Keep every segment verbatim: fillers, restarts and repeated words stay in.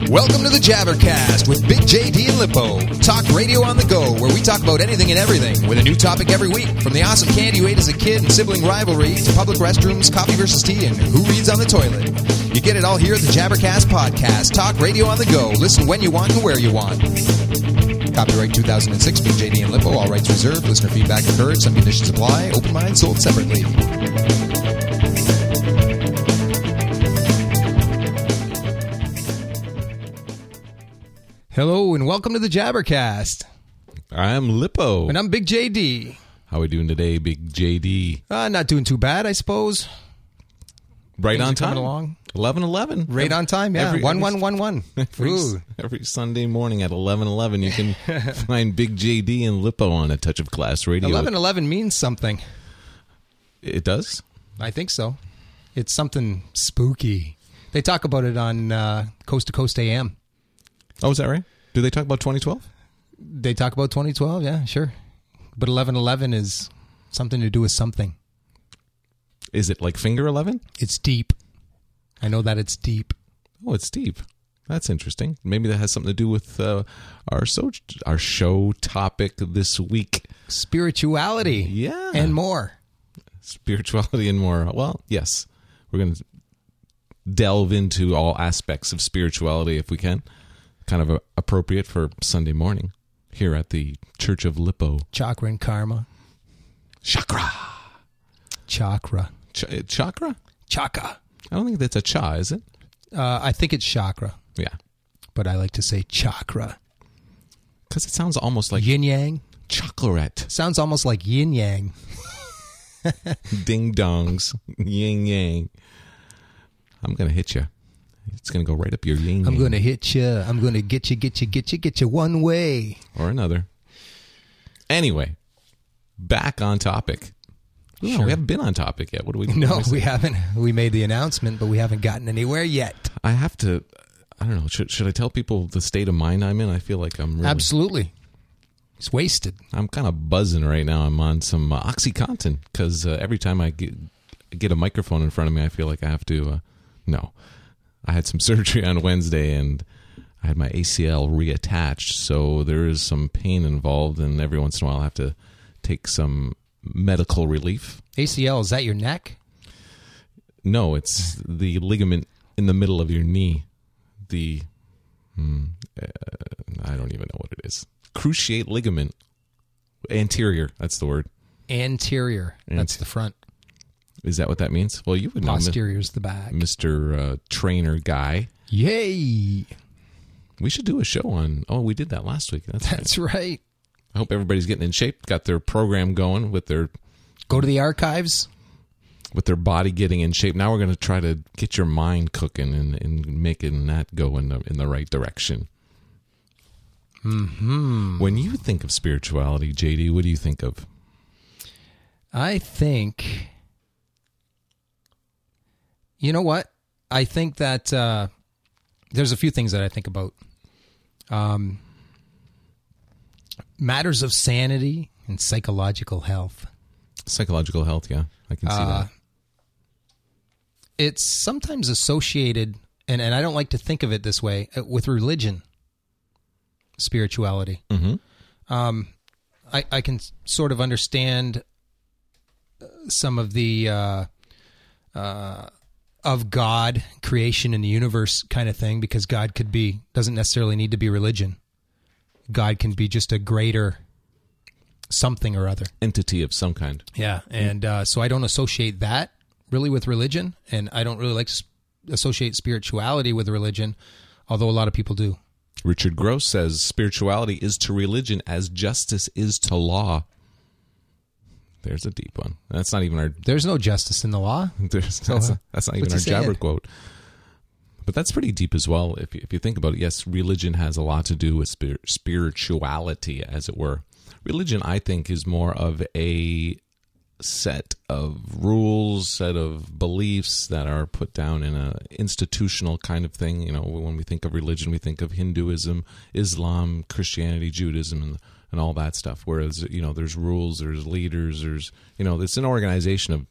Welcome to the Jabbercast with Big J D and Lippo. Talk radio on the go, where we talk about anything and everything with a new topic every week. From the awesome candy you ate as a kid and sibling rivalry to public restrooms, coffee versus tea, and who reads on the toilet. You get it all here at the Jabbercast Podcast. Talk radio on the go. Listen when you want and where you want. Copyright two thousand six, Big J D and Lippo. All rights reserved. Listener feedback encouraged. Some conditions apply. Open mind sold separately. Hello and welcome to the Jabbercast. I'm Lippo. And I'm Big J D. How we doing today, Big J D? Uh, not doing too bad, I suppose. Right Things on are time. coming along. eleven eleven. Right on time, yeah. Every, one, every, one, one, one. Every, Ooh. every Sunday morning at eleven eleven, you can find Big J D and Lippo on A Touch of Class Radio. eleven eleven means something. It does? I think so. It's something spooky. They talk about it on uh, Coast to Coast A M. Oh, is that right? Do they talk about twenty twelve? They talk about twenty twelve, yeah, sure. But eleven eleven is something to do with something. Is it like Finger eleven? It's deep. I know that it's deep. Oh, it's deep. That's interesting. Maybe that has something to do with uh, our so our show topic this week. Spirituality. Yeah. And more. Spirituality and more. Well, yes. We're going to delve into all aspects of spirituality if we can. Kind of a, appropriate for Sunday morning here at the Church of Lippo. Chakra and karma. Chakra. Chakra. Ch- chakra? Chaka. I don't think that's a cha, is it? Uh, I think it's chakra. Yeah. But I like to say chakra. Because it sounds almost like yin yang. chocolate. Sounds almost like yin yang. Ding dongs. Yin yang. I'm going to hit you. It's going to go right up your yin yang. I'm going to hit you. I'm going to get you, get you, get you, get you one way. Or another. Anyway, back on topic. No, Sure. we haven't been on topic yet. What do we do? No, we haven't. We made the announcement, but we haven't gotten anywhere yet. I have to, I don't know, should, should I tell people the state of mind I'm in? I feel like I'm really... Absolutely. It's wasted. I'm kind of buzzing right now. I'm on some uh, OxyContin because uh, every time I get, get a microphone in front of me, I feel like I have to, uh, no. I had some surgery on Wednesday and I had my A C L reattached, so there is some pain involved, and every once in a while I have to take some medical relief. A C L, is that your neck? No, it's the ligament in the middle of your knee. The, hmm, uh, I don't even know what it is. Cruciate ligament. Anterior, that's the word. Anterior, that's Ant- the front. Is that what that means? Well, you would know. Posterior's the back. Mister Uh, trainer guy. Yay! We should do a show on, oh, we did that last week. That's, That's right. right. I hope everybody's getting in shape, got their program going with their... Go to the archives. With their body getting in shape. Now we're going to try to get your mind cooking and, and making that go in the, in the right direction. Mm-hmm. When you think of spirituality, J D, what do you think of? I think... You know what? I think that uh, there's a few things that I think about. Um, matters of sanity and psychological health. Psychological health, yeah. I can see Uh, that. It's sometimes associated, and, and I don't like to think of it this way, uh, with religion, spirituality. Mm-hmm. Um, I, I can sort of understand some of the... Uh, uh, of God, creation in the universe kind of thing, because God could be, doesn't necessarily need to be religion. God can be just a greater something or other. Entity of some kind. Yeah, and uh, so I don't associate that really with religion, and I don't really like to associate spirituality with religion, although a lot of people do. Richard Gross says, spirituality is to religion as justice is to law. There's a deep one. That's not even our... There's no justice in the law. There's, So, that's, uh, that's not even our what's he jabber saying? quote. But that's pretty deep as well. If you, if you think about it, yes, religion has a lot to do with spir- spirituality, as it were. Religion, I think, is more of a set of rules, set of beliefs that are put down in a institutional kind of thing. You know, when we think of religion, we think of Hinduism, Islam, Christianity, Judaism, and and all that stuff. Whereas, you know, there's rules, there's leaders, there's, you know, it's an organization of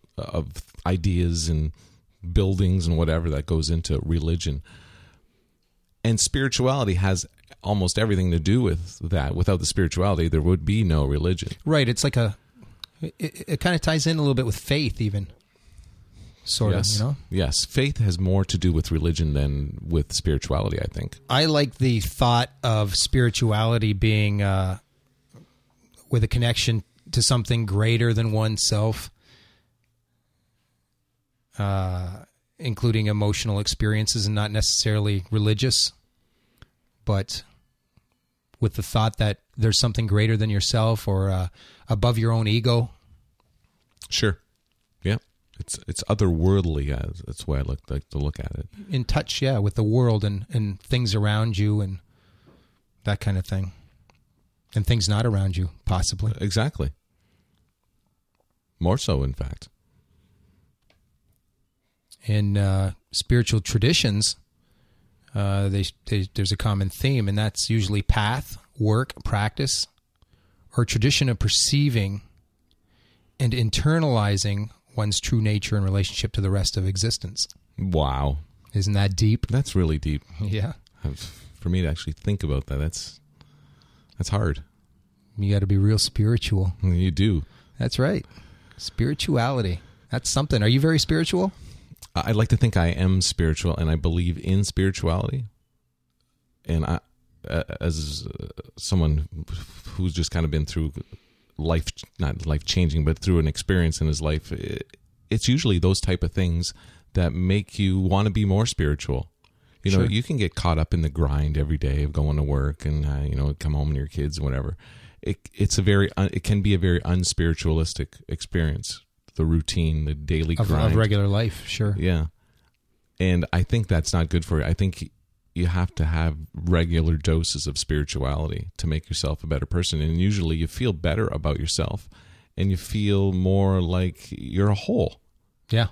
of ideas and buildings and whatever that goes into religion. And spirituality has almost everything to do with that. Without the spirituality, there would be no religion. Right. It's like a, it, it kind of ties in a little bit with faith even. Sort yes. of, you know? Yes. Faith has more to do with religion than with spirituality, I think. I like the thought of spirituality being uh, with a connection to something greater than oneself, uh, including emotional experiences and not necessarily religious, but with the thought that there's something greater than yourself or uh, above your own ego. Sure. Yeah. It's it's otherworldly. As that's the way I look, like to look at it. In touch, yeah, with the world and, and things around you and that kind of thing. And things not around you, possibly. Exactly. More so, in fact. In uh, spiritual traditions, uh, they, they, there's a common theme, and that's usually path, work, practice, or tradition of perceiving and internalizing one's true nature in relationship to the rest of existence. Wow. Isn't that deep? That's really deep. Yeah. For me to actually think about that, that's that's hard. You got to be real spiritual. You do. That's right. Spirituality. That's something. Are you very spiritual? I like to think I am spiritual, and I believe in spirituality. And I, as someone who's just kind of been through life, not life-changing, but through an experience in his life, it's usually those type of things that make you want to be more spiritual. You know, Sure. You can get caught up in the grind every day of going to work and, uh, you know, come home to your kids and whatever. It, it's a very, it can be a very unspiritualistic experience. The routine, the daily Of, grind. of regular life, sure. Yeah. And I think that's not good for you. I think you have to have regular doses of spirituality to make yourself a better person. And usually you feel better about yourself and you feel more like you're a whole. Yeah.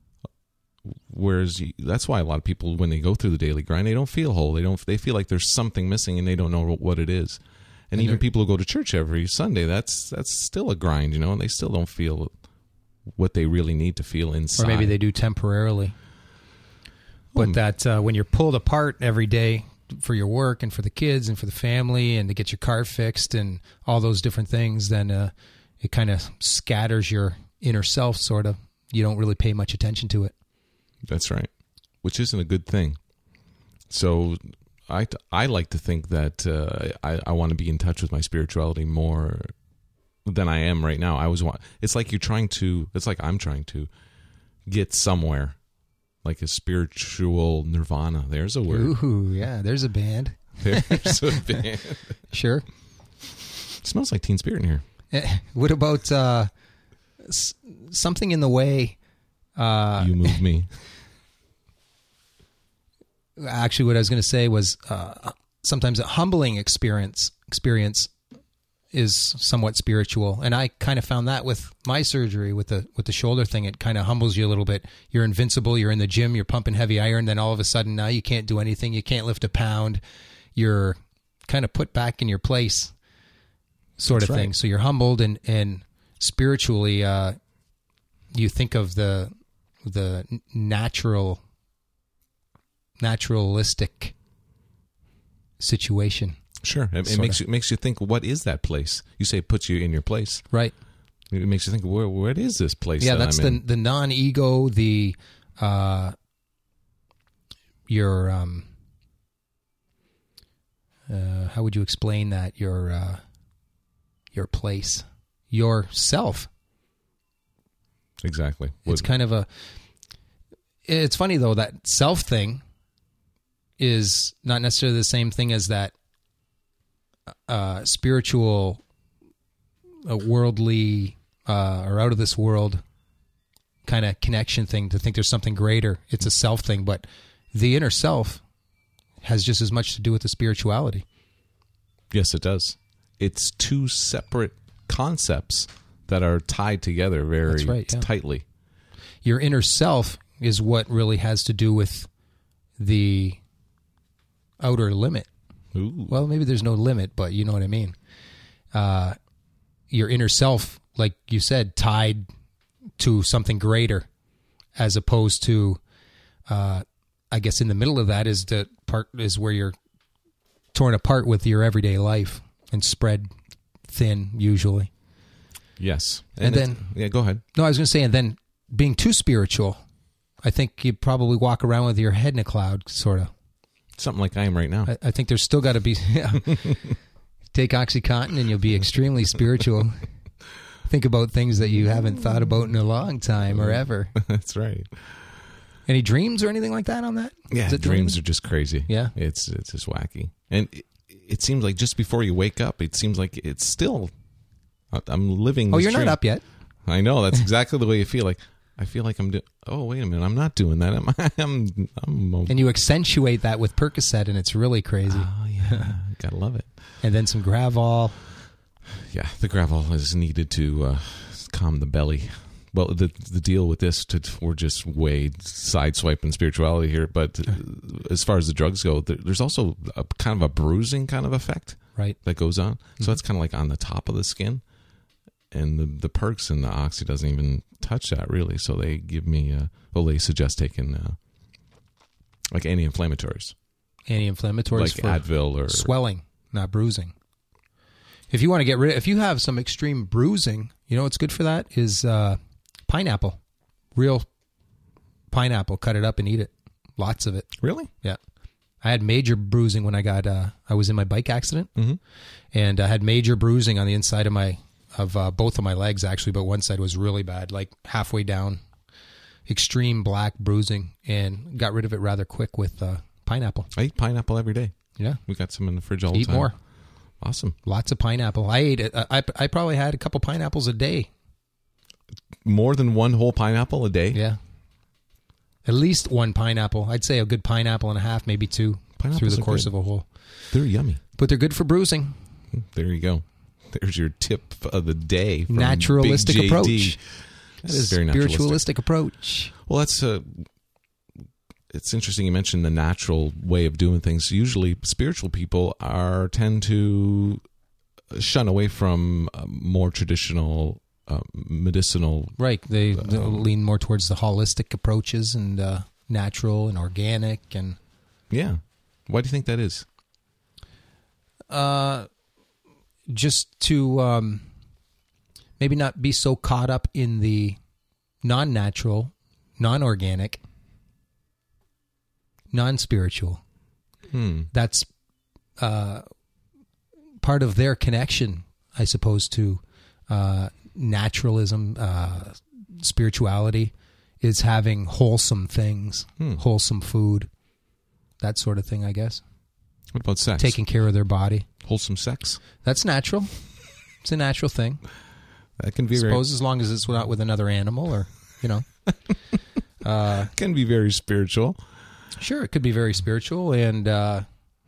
Whereas you, that's why a lot of people, when they go through the daily grind, they don't feel whole. They don't. They feel like there's something missing and they don't know what it is. And, and even people who go to church every Sunday, that's that's still a grind, you know, and they still don't feel what they really need to feel inside. Or maybe they do temporarily. But Well, that uh, when you're pulled apart every day for your work and for the kids and for the family and to get your car fixed and all those different things, then uh, it kind of scatters your inner self, sort of. You don't really pay much attention to it. That's right, which isn't a good thing. So I, I like to think that uh, I, I want to be in touch with my spirituality more than I am right now. I was. It's like you're trying to. It's like I'm trying to get somewhere, like a spiritual nirvana. There's a word. Ooh, yeah. There's a band. There's a band. Sure. It smells like Teen Spirit in here. Eh, What about uh, s- something in the way? Uh, You move me. actually, what I was going to say was uh, sometimes a humbling experience experience is somewhat spiritual, and I kind of found that with my surgery with the with the shoulder thing. It kind of humbles you a little bit. You're invincible. You're in the gym. You're pumping heavy iron. Then all of a sudden, now you can't do anything. You can't lift a pound. You're kind of put back in your place, sort That's of thing. right. So you're humbled, and and spiritually, uh, you think of the the natural, naturalistic situation. Sure, it, it Sorta. makes you makes you think. What is that place? You say it puts you in your place. Right. It makes you think. Where what is this place? Yeah, that that's I'm the in? the non-ego, the uh, your um, uh, how would you explain that? Your uh, your place, your self. Exactly. It's What- kind of a. It's funny though that self thing is not necessarily the same thing as that uh, spiritual, uh, worldly, uh, or out of this world kind of connection thing. To think there's something greater, it's a self thing, but the inner self has just as much to do with the spirituality. Yes, it does. It's two separate concepts that are tied together very That's right, yeah. tightly. Your inner self is what really has to do with the outer limit. Ooh. Well, maybe there's no limit, but you know what I mean. Uh, your inner self, like you said, tied to something greater, as opposed to, uh, I guess, in the middle of that is the part part is where you're torn apart with your everyday life and spread thin usually. Yes. And, and then... Yeah, go ahead. No, I was going to say, and then being too spiritual, I think you probably walk around with your head in a cloud, sort of. Something like I am right now. I, I think there's still got to be... Yeah. Take OxyContin and you'll be extremely spiritual. Think about things that you haven't thought about in a long time or ever. That's right. Any dreams or anything like that on that? Yeah, dreams dreams are just crazy. Yeah. It's it's just wacky. And it, it seems like just before you wake up, it seems like it's still... I'm living this Oh, you're dream. not up yet. I know. That's exactly the way you feel. Like, I feel like I'm doing... Oh, wait a minute. I'm not doing that. I'm... I'm, I'm and you accentuate that with Percocet, and it's really crazy. Oh, yeah. Gotta love it. And then some Gravol. Yeah, the Gravol is needed to uh, calm the belly. Well, the the deal with this, to, we're just way sideswiping spirituality here, but as far as the drugs go, there, there's also a kind of a bruising kind of effect right. that goes on. Mm-hmm. So it's kind of like on the top of the skin. And the, the perks and the oxy doesn't even touch that, really. So they give me, uh, well, they suggest taking uh, like anti-inflammatories. Anti-inflammatories like for Advil or swelling, not bruising. If you want to get rid, if you have some extreme bruising, you know what's good for that is uh, pineapple, real pineapple. Cut it up and eat it. Lots of it. Really? Yeah. I had major bruising when I got. Uh, I was in my bike accident, mm-hmm. and I had major bruising on the inside of my of uh, both of my legs actually, but one side was really bad, like halfway down. Extreme black bruising, and got rid of it rather quick with. Uh, Pineapple. I eat pineapple every day. Yeah. We got some in the fridge all Eat the time. Eat more. Awesome. Lots of pineapple. I ate it. I, I probably had a couple pineapples a day. More than one whole pineapple a day? Yeah. At least one pineapple. I'd say a good pineapple and a half, maybe two Pineapples through the course good. of a whole. They're yummy. But they're good for bruising. There you go. There's your tip of the day. From Naturalistic Big J D. approach. That is very naturalistic. Spiritualistic approach. Well, that's a... It's interesting you mentioned the natural way of doing things. Usually, spiritual people are tend to shun away from uh, more traditional uh, medicinal. Right. They, uh, they lean more towards the holistic approaches and uh, natural and organic and. Yeah. Why do you think that is? Uh, just to um, maybe not be so caught up in the non-natural, non-organic. Non-spiritual. Hmm. That's uh, part of their connection, I suppose, to uh, naturalism, uh, spirituality, is having wholesome things, hmm. wholesome food, that sort of thing, I guess. What about sex? Taking care of their body. Wholesome sex? That's natural. It's a natural thing. That can be I suppose very... as long as it's not with another animal or, you know. uh, can be very spiritual. Sure, it could be very spiritual and uh,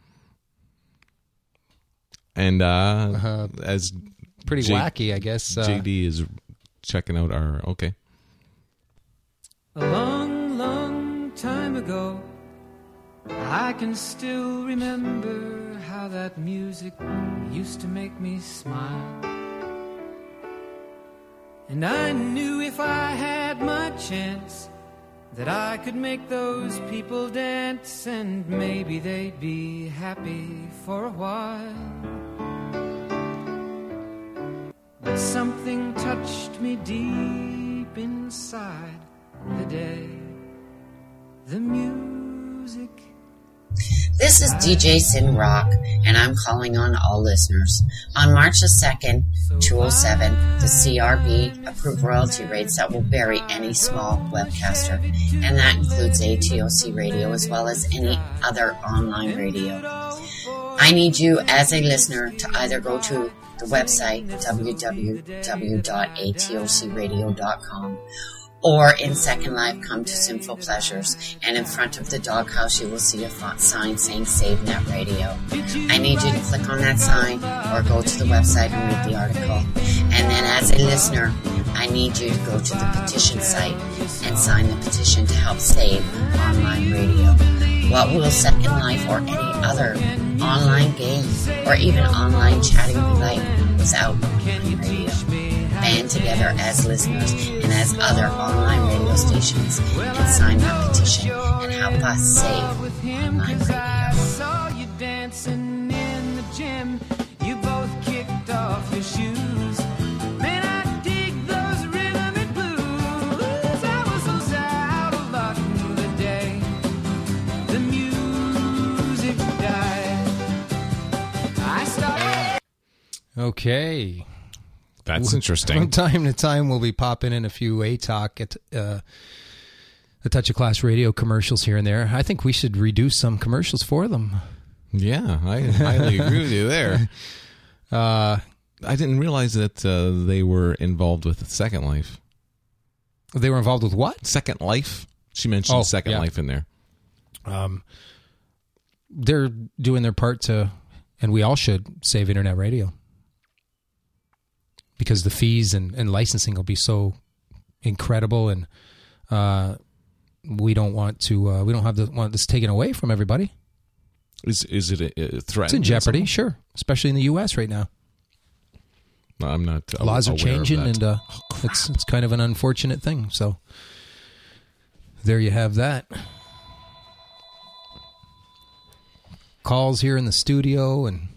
and uh, uh, as pretty J- wacky, I guess. Uh, J D is checking out our okay. A long, long time ago, I can still remember how that music used to make me smile. And I knew if I had my chance that I could make those people dance, and maybe they'd be happy for a while. But something touched me deep inside the day the music. This is D J Sin Rock, and I'm calling on all listeners. On March the second, two oh seven, the C R B approved royalty rates that will bury any small webcaster, and that includes A T O C Radio as well as any other online radio. I need you as a listener to either go to the website w w w dot a t o c radio dot com or in Second Life, come to Sinful Pleasures, and in front of the doghouse you will see a font sign saying Save Net Radio. I need you to click on that sign or go to the website and read the article. And then as a listener, I need you to go to the petition site and sign the petition to help save online radio. What will Second Life or any other online game or even online chatting be like without online radio? Band together as listeners and as other online radio stations and sign that petition and help us save online radio. Okay. That's From interesting. time to time, we'll be popping in a few A-Talk at uh, the Touch of Class radio commercials here and there. I think we should reduce some commercials for them. Yeah, I highly agree with you there. Uh, I didn't realize that uh, they were involved with Second Life. they were involved with what? Second Life? She mentioned Oh, Second yeah. Life in there. Um, they're doing their part to, and we all should, save internet radio. Because the fees and, and licensing will be so incredible, and uh, we don't want to. Uh, we don't have the want this taken away from everybody. Is is it a, a threat? It's in jeopardy, sure, especially in the U S right now. I'm not. uh, Laws are aware of changing, that. and uh, it's it's kind of an unfortunate thing. So there you have that. Calls here in the studio and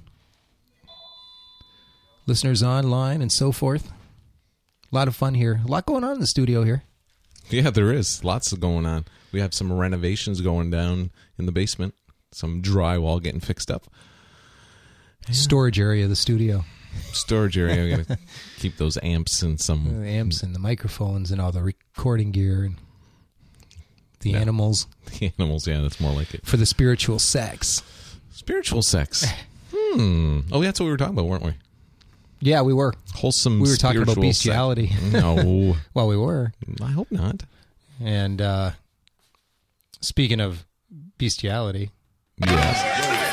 listeners online and so forth. A lot of fun here. A lot going on in the studio here. Yeah, there is lots of going on. We have some renovations going down in the basement. Some drywall getting fixed up. Storage area of the studio. Storage area. We got to keep those amps and some The amps and the microphones and all the recording gear and the Yeah. animals the animals. Yeah, that's more like it. for the spiritual sex. Spiritual sex. Hmm. Oh, that's what we were talking about, weren't we? Yeah, we were. Wholesome. We were talking about spiritual sex. bestiality. No, Well, we were. I hope not. And uh, speaking of bestiality, Yes.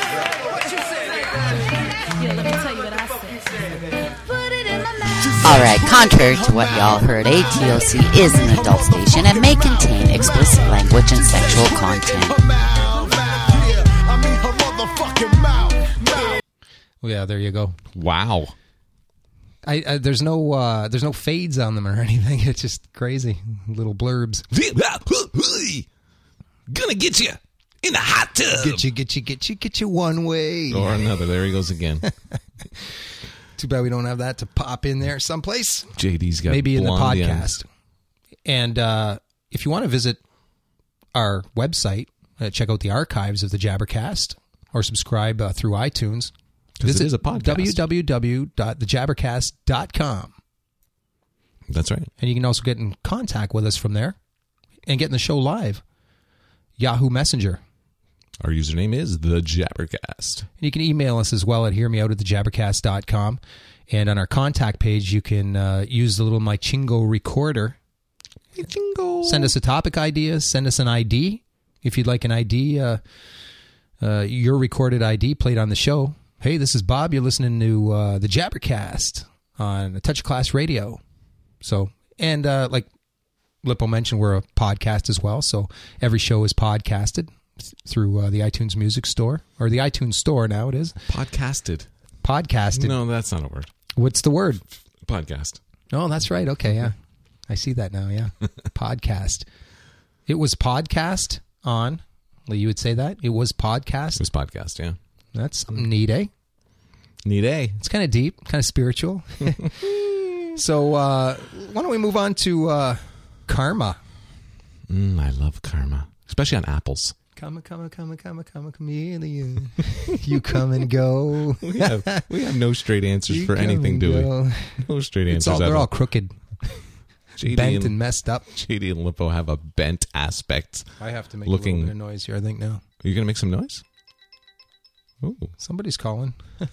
Yeah, let me tell you what I said. Put it in my mouth. All right, contrary to what y'all heard, A T O C is an adult station and may contain explicit language and sexual content. well, yeah, there you go. Wow. I, I there's no uh, there's no fades on them or anything. It's just crazy little blurbs. Gonna get you in the hot tub. Get you, get you, get you, get you one way. Or another. There he goes again. Too bad we don't have that to pop in there someplace. J D's got Maybe in the blonde podcast. And uh, if you want to visit our website, uh, check out the archives of the Jabbercast, or subscribe uh, through iTunes. 'Cause it Visit is a podcast. w w w dot the jabbercast dot com. That's right. And you can also get in contact with us from there and get in the show live. Yahoo Messenger. Our username is the Jabbercast. And you can email us as well at hearmeout at the jabbercast dot com. And on our contact page, you can uh, use the little My Chingo recorder. My Chingo. Send us a topic idea. Send us an I D. If you'd like an I D, uh, uh, your recorded I D played on the show. Hey, this is Bob. You're listening to uh, the Jabbercast on the Touch of Class Radio. So, and uh, like Lippo mentioned, we're a podcast as well. So every show is podcasted through uh, the iTunes Music Store, or the iTunes Store now it is. Podcasted. Podcasted. No, that's not a word. What's the word? Podcast. Oh, that's right. Okay, yeah. I see that now, yeah. Podcast. It was podcast on, well, you would say that? It was podcast? It was podcast, yeah. That's something neat, eh? Neat A. It's kind of deep, kind of spiritual. So uh, why don't we move on to uh, karma? Mm, I love karma. Especially on apples. Come, come, come, come, come, chameleon. You come and go. We have, we have no straight answers You for come anything, and do we? go. No straight It's answers all, at they're all. all crooked, J D bent and, and messed up. J D and Lippo have a bent aspect. I have to make Looking- a little bit of noise here, I think, now. Are you going to make some noise? Ooh, Somebody's calling.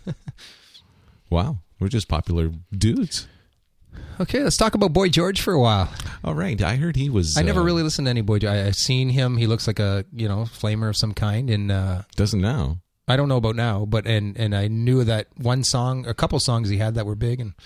wow. We're just popular dudes. Okay, let's talk about Boy George for a while. All right. I heard he was... I never uh, really listened to any Boy George. I- I've seen him. He looks like a, you know, flamer of some kind. And uh, Doesn't now. I don't know about now, but and, and I knew that one song, a couple songs he had that were big. And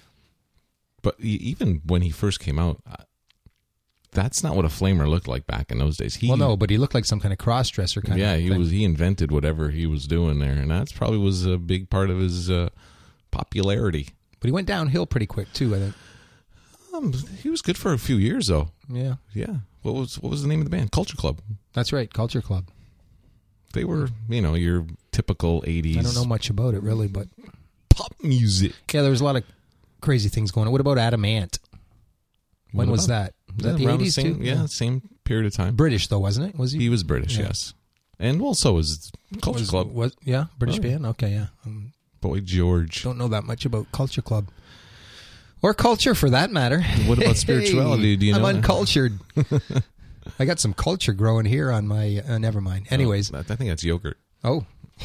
But e- even when he first came out, uh, that's not what a flamer looked like back in those days. He, well, no, but he looked like some kind of cross-dresser kind yeah, of he thing. was. He invented whatever he was doing there, and that's probably was a big part of his uh, popularity. But he went downhill pretty quick, too, I think. Um, he was good for a few years, though. Yeah, Yeah. What was what was the name of the band? Culture Club. that's right, Culture Club. They were, you know, your typical eighties I don't know much about it, really, but... pop music. Yeah, there was a lot of crazy things going on. What about Adam Ant? When What was about- that? Was that Yeah, the around eighties, same, too? Yeah, same period of time. British, though, wasn't it? Was he? He was British, Yeah. yes. And well, so was Culture was, Club. Was, yeah, British Oh, yeah. band? Okay, yeah. Um, Boy George. Don't know that much about Culture Club. Or culture, for that matter. What about spirituality? Do you know? I'm uncultured. I got some culture growing here on my... Uh, never mind. Anyways. Oh, I think that's yogurt. Oh.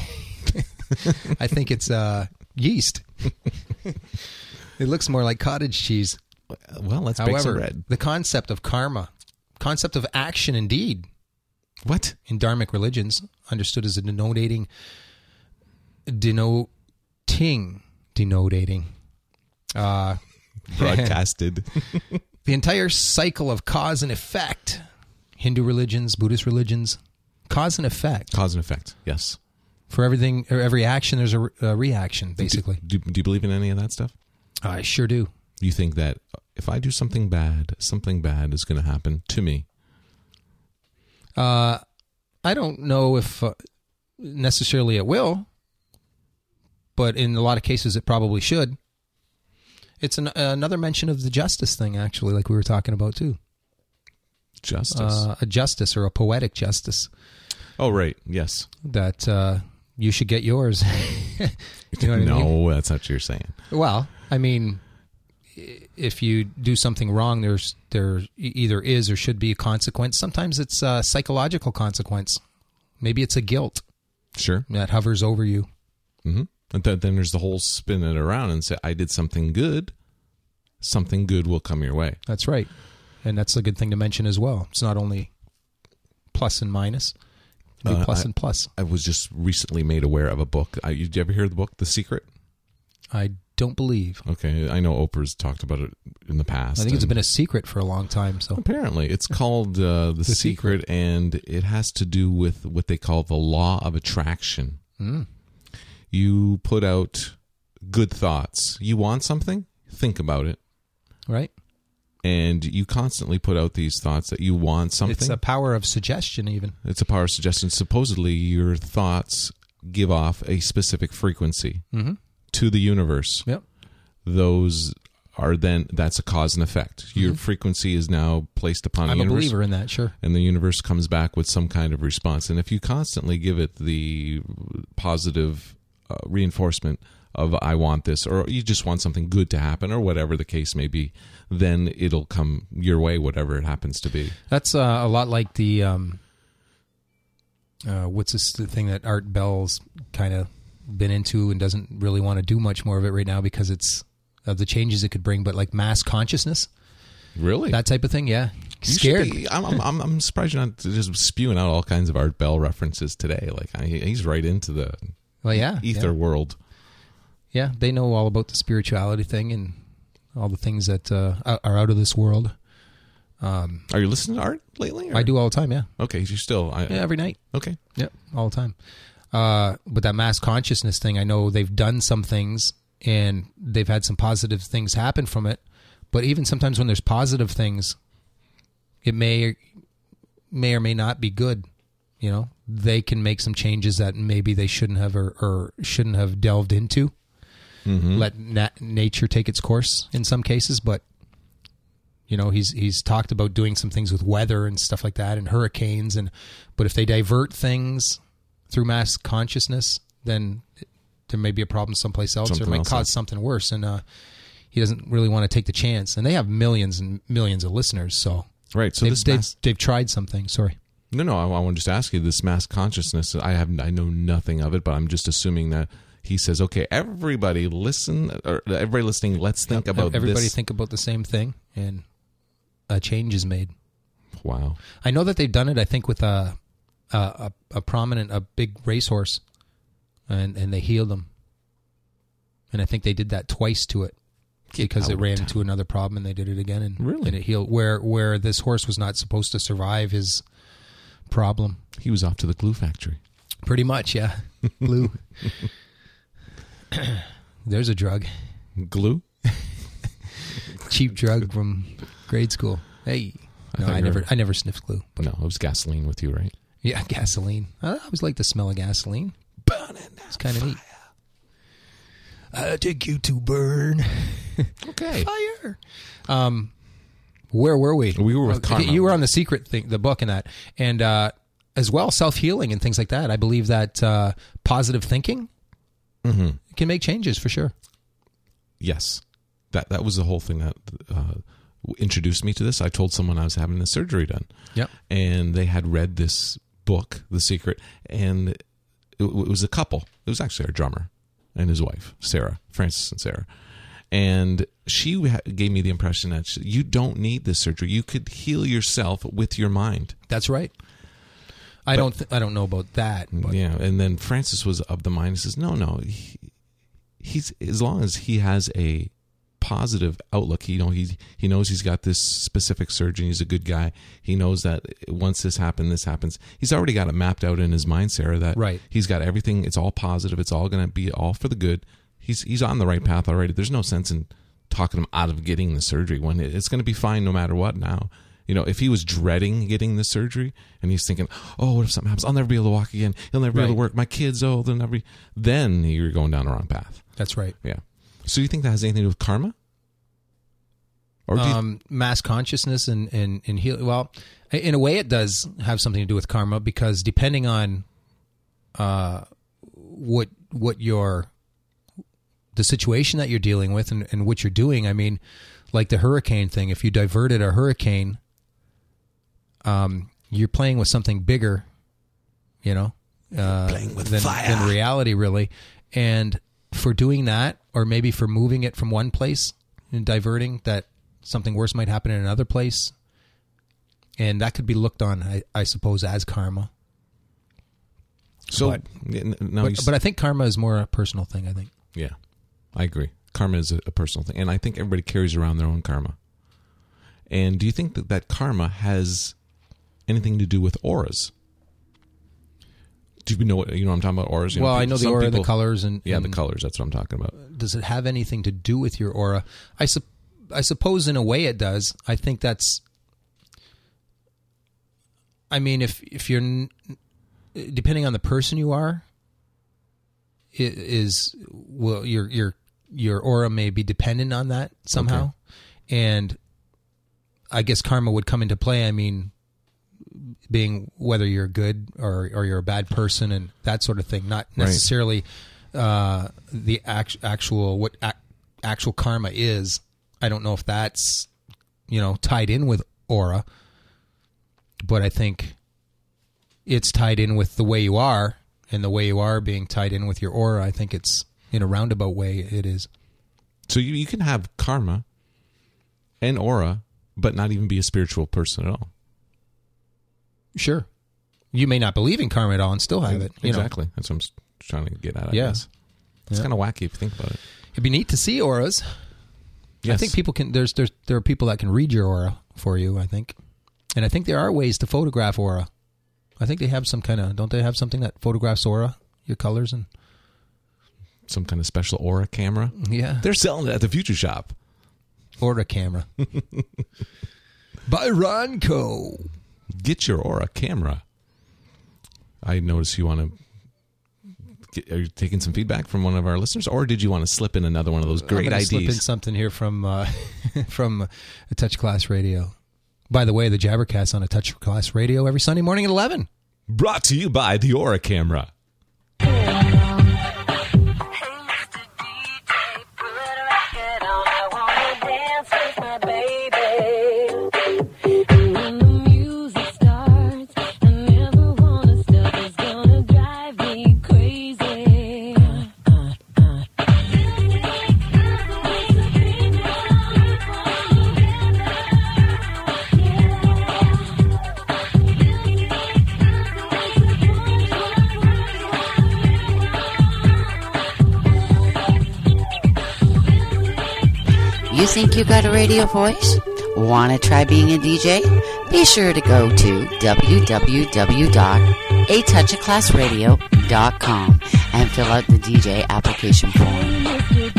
I think it's uh, yeast. It looks more like cottage cheese. Well, let's bake some However, bread. the concept of karma, concept of action indeed, What? in dharmic religions, understood as a denotating, denoting, denotating, uh, Broadcasted. the entire cycle of cause and effect. Hindu religions, Buddhist religions, cause and effect. Cause and effect. Yes. For everything, or every action, there's a, re- a reaction, basically. Do, do you believe in any of that stuff? I sure do. You think that if I do something bad, something bad is going to happen to me? Uh, I don't know if uh, necessarily it will, but in a lot of cases it probably should. It's an, another mention of the justice thing, actually, like we were talking about too. Justice. Uh, a justice or a poetic justice oh, right. Yes. that uh, you should get yours. You know what no, I mean? that's not what you're saying. Well, I mean, i- if you do something wrong, there's there e- either is or should be a consequence. Sometimes it's a psychological consequence. Maybe it's a guilt Sure. that hovers over you. Mm-hmm. And th- then there's the whole spin it around and say, I did something good. Something good will come your way. That's right. And that's a good thing to mention as well. It's not only plus and minus, it can be Uh, plus I- and plus. I was just recently made aware of a book. I, you, did you ever hear of the book, The Secret? I don't believe. Okay. I know Oprah's talked about it in the past. I think it's and been a secret for a long time. So apparently it's called uh, The, Secret, and it has to do with what they call the law of attraction. Mm. You put out good thoughts. You want something? Think about it. right, And you constantly put out these thoughts that you want something. it's a power of suggestion. Even It's a power of suggestion. Supposedly, your thoughts give off a specific frequency mm-hmm. to the universe. Yep. Those are then, that's a cause and effect. Your frequency is now placed upon I'm the a universe. believer in that. Sure. And the universe comes back with some kind of response. And if you constantly give it the positive uh, reinforcement of I want this, or you just want something good to happen, or whatever the case may be, then it'll come your way, whatever it happens to be. That's uh, a lot like the um, uh, what's this the thing that Art Bell's kind of been into and doesn't really want to do much more of it right now because it's of the changes it could bring. But like mass consciousness, Really? that type of thing. Yeah, You should scared. be- I'm, I'm, I'm, I'm surprised you're not just spewing out all kinds of Art Bell references today. Like I, he's right into the Well, yeah, ether yeah. world. Yeah, they know all about the spirituality thing and all the things that uh, are out of this world. Um, Are you listening to Art lately? or- I do all the time. Yeah, Okay, you still. I, yeah, every night. Okay. Yep, all the time. Uh, but that mass consciousness thing, I know they've done some things and they've had some positive things happen from it. But even sometimes when there's positive things, it may may or may not be good. You know, they can make some changes that maybe they shouldn't have or, or shouldn't have delved into. Mm-hmm. Let na- nature take its course in some cases, but you know he's he's talked about doing some things with weather and stuff like that and hurricanes and but if they divert things through mass consciousness, then there may be a problem someplace else Something or it might else, cause yeah. something worse. And uh, he doesn't really want to take the chance. And they have millions and millions of listeners, so Right. So they've, this they've, mass, they've tried something. Sorry. no, no. I, I want to just ask you this mass consciousness. I have I know nothing of it, but I'm just assuming that he says, okay, everybody listen, or everybody listening, let's think about Everybody this. think about the same thing, and a change is made. Wow. I know that they've done it. I think with a a, a, a prominent, a big racehorse, and and they healed him. And I think they did that twice to it because it out ran of into another problem, and they did it again, and Really? and it healed. Where where this horse was not supposed to survive his problem. He was off to the glue factory. Pretty much, yeah. Glue. There's a drug, Glue? cheap drug from grade school. Hey, I no, thought I, you never, were- I never sniffed glue. No, it was gasoline with you, right? Yeah, gasoline. I always like the smell of gasoline. Burning. It's kind of neat. I take you to burn. Okay. Fire. Um, where were we? We were with Okay, karma. You were on the secret thing, the book, and that, and uh, as well self healing and things like that. I believe that uh, positive thinking Mm-hmm. It can make changes for sure. Yes. That that was the whole thing that uh, introduced me to this. I told someone I was having the surgery done. Yep. And they had read this book, The Secret, and it, it was a couple. It was actually our drummer and his wife, Sarah, Francis and Sarah. And she ha- gave me the impression that she, you don't need this surgery. You could heal yourself with your mind. That's right. I But- don't. Th- I don't know about that. But Yeah, and then Francis was of the mind and says, no, no, he, he's as long as he has a positive outlook, he, you know, he, he knows he's got this specific surgeon, he's a good guy, he knows that once this happens, this happens. He's already got it mapped out in his mind, Sarah, that Right. he's got everything, it's all positive, it's all going to be all for the good. He's he's on the right path already. There's no sense in talking him out of getting the surgery when it's going to be fine no matter what now. You know, if he was dreading getting the surgery and he's thinking, oh, what if something happens? I'll never be able to walk again. He'll never be able to Right. work. My kids, oh, they'll never be. Then you're going down the wrong path. that's right. Yeah. So you think that has anything to do with karma? Or do you, Um, mass consciousness and and and heal. Well, in a way, it does have something to do with karma because depending on uh, what what your the situation that you're dealing with and, and what you're doing. I mean, like the hurricane thing. If you diverted a hurricane, um, you're playing with something bigger, you know, uh, Playing with than, fire. than reality, really. And for doing that, or maybe for moving it from one place and diverting, that something worse might happen in another place, and that could be looked on, I, I suppose, as karma. so but- n- no, But, you s- but I think karma is more a personal thing. I think. yeah, I agree. Karma is a, a personal thing, and I think everybody carries around their own karma. And do you think that that karma has anything to do with auras? Do you know what you know? What I'm talking about auras. You Well, I people- know the some aura, the people- colors, and Yeah, the and colors. That's what I'm talking about. Does it have anything to do with your aura? I sup- I suppose in a way it does. I think that's. I mean, if if you're n- depending on the person you are, it is well your your your aura may be dependent on that somehow, and I guess karma would come into play. I mean, being whether you're good or or you're a bad person and that sort of thing, not Right. necessarily uh, the act, actual what ac- actual karma is. I don't know if that's you know tied in with aura, but I think it's tied in with the way you are, and the way you are being tied in with your aura. I think it's in a roundabout way. It is. So you you can have karma and aura, but not even be a spiritual person at all. Sure. You may not believe in karma at all and still have it. You know. Exactly. That's what I'm s- trying to get at. I Yeah. guess. It's Yeah. kind of wacky if you think about it. It'd be neat to see auras. Yes. I think people can. There's there's there are people that can read your aura for you. I think, and I think there are ways to photograph aura. I think they have some kind of. Don't they have something that photographs aura, your colors and some kind of special aura camera. yeah, They're selling it at the Future Shop. aura camera by Ronco. Get your aura camera. I notice you want to. Get, are you taking some feedback from one of our listeners, or did you want to slip in another one of those I'm great gonna ideas? Slip in something here from uh, from a Touch Class Radio. By the way, the Jabbercast on a Touch Class Radio every Sunday morning at eleven. Brought to you by the Aura camera. You think you got a radio voice? Want to try being a D J? Be sure to go to w w w dot a touch of class radio dot com and fill out the D J application form.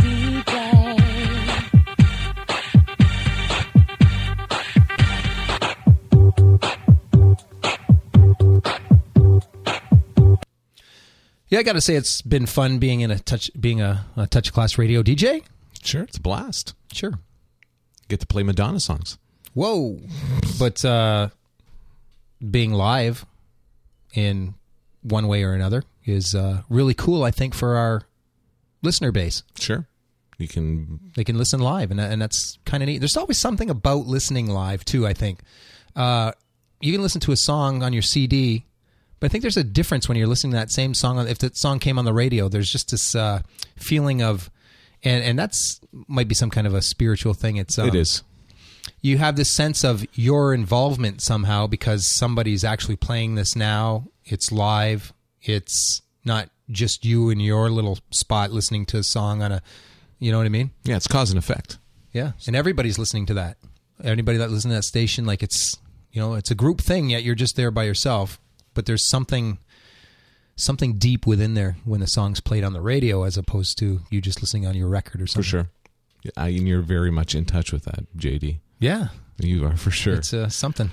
Yeah, I got to say it's been fun being in a touch, being a, a Touch Class Radio D J. Sure, it's a blast. Sure. Get to play Madonna songs. Whoa, but uh, being live in one way or another is uh, really cool. I think for our listener base. Sure. You can... They can listen live, and and that's kind of neat. There's always something about listening live, too, I think. Uh, you can listen to a song on your C D, but I think there's a difference when you're listening to that same song. If the song came on the radio, there's just this uh, feeling of... And and that's might be some kind of a spiritual thing. It's um, It is. You have this sense of your involvement somehow because somebody's actually playing this now. It's live. It's not just you in your little spot listening to a song on a... You know what I mean? Yeah, it's cause and effect. Yeah, and everybody's listening to that. Anybody that listens to that station, like it's, you know, it's a group thing, yet you're just there by yourself. But there's something something deep within there when the song's played on the radio as opposed to you just listening on your record or something. For sure. Yeah, I, and you're very much in touch with that, J D. Yeah. You are, for sure. It's uh, something.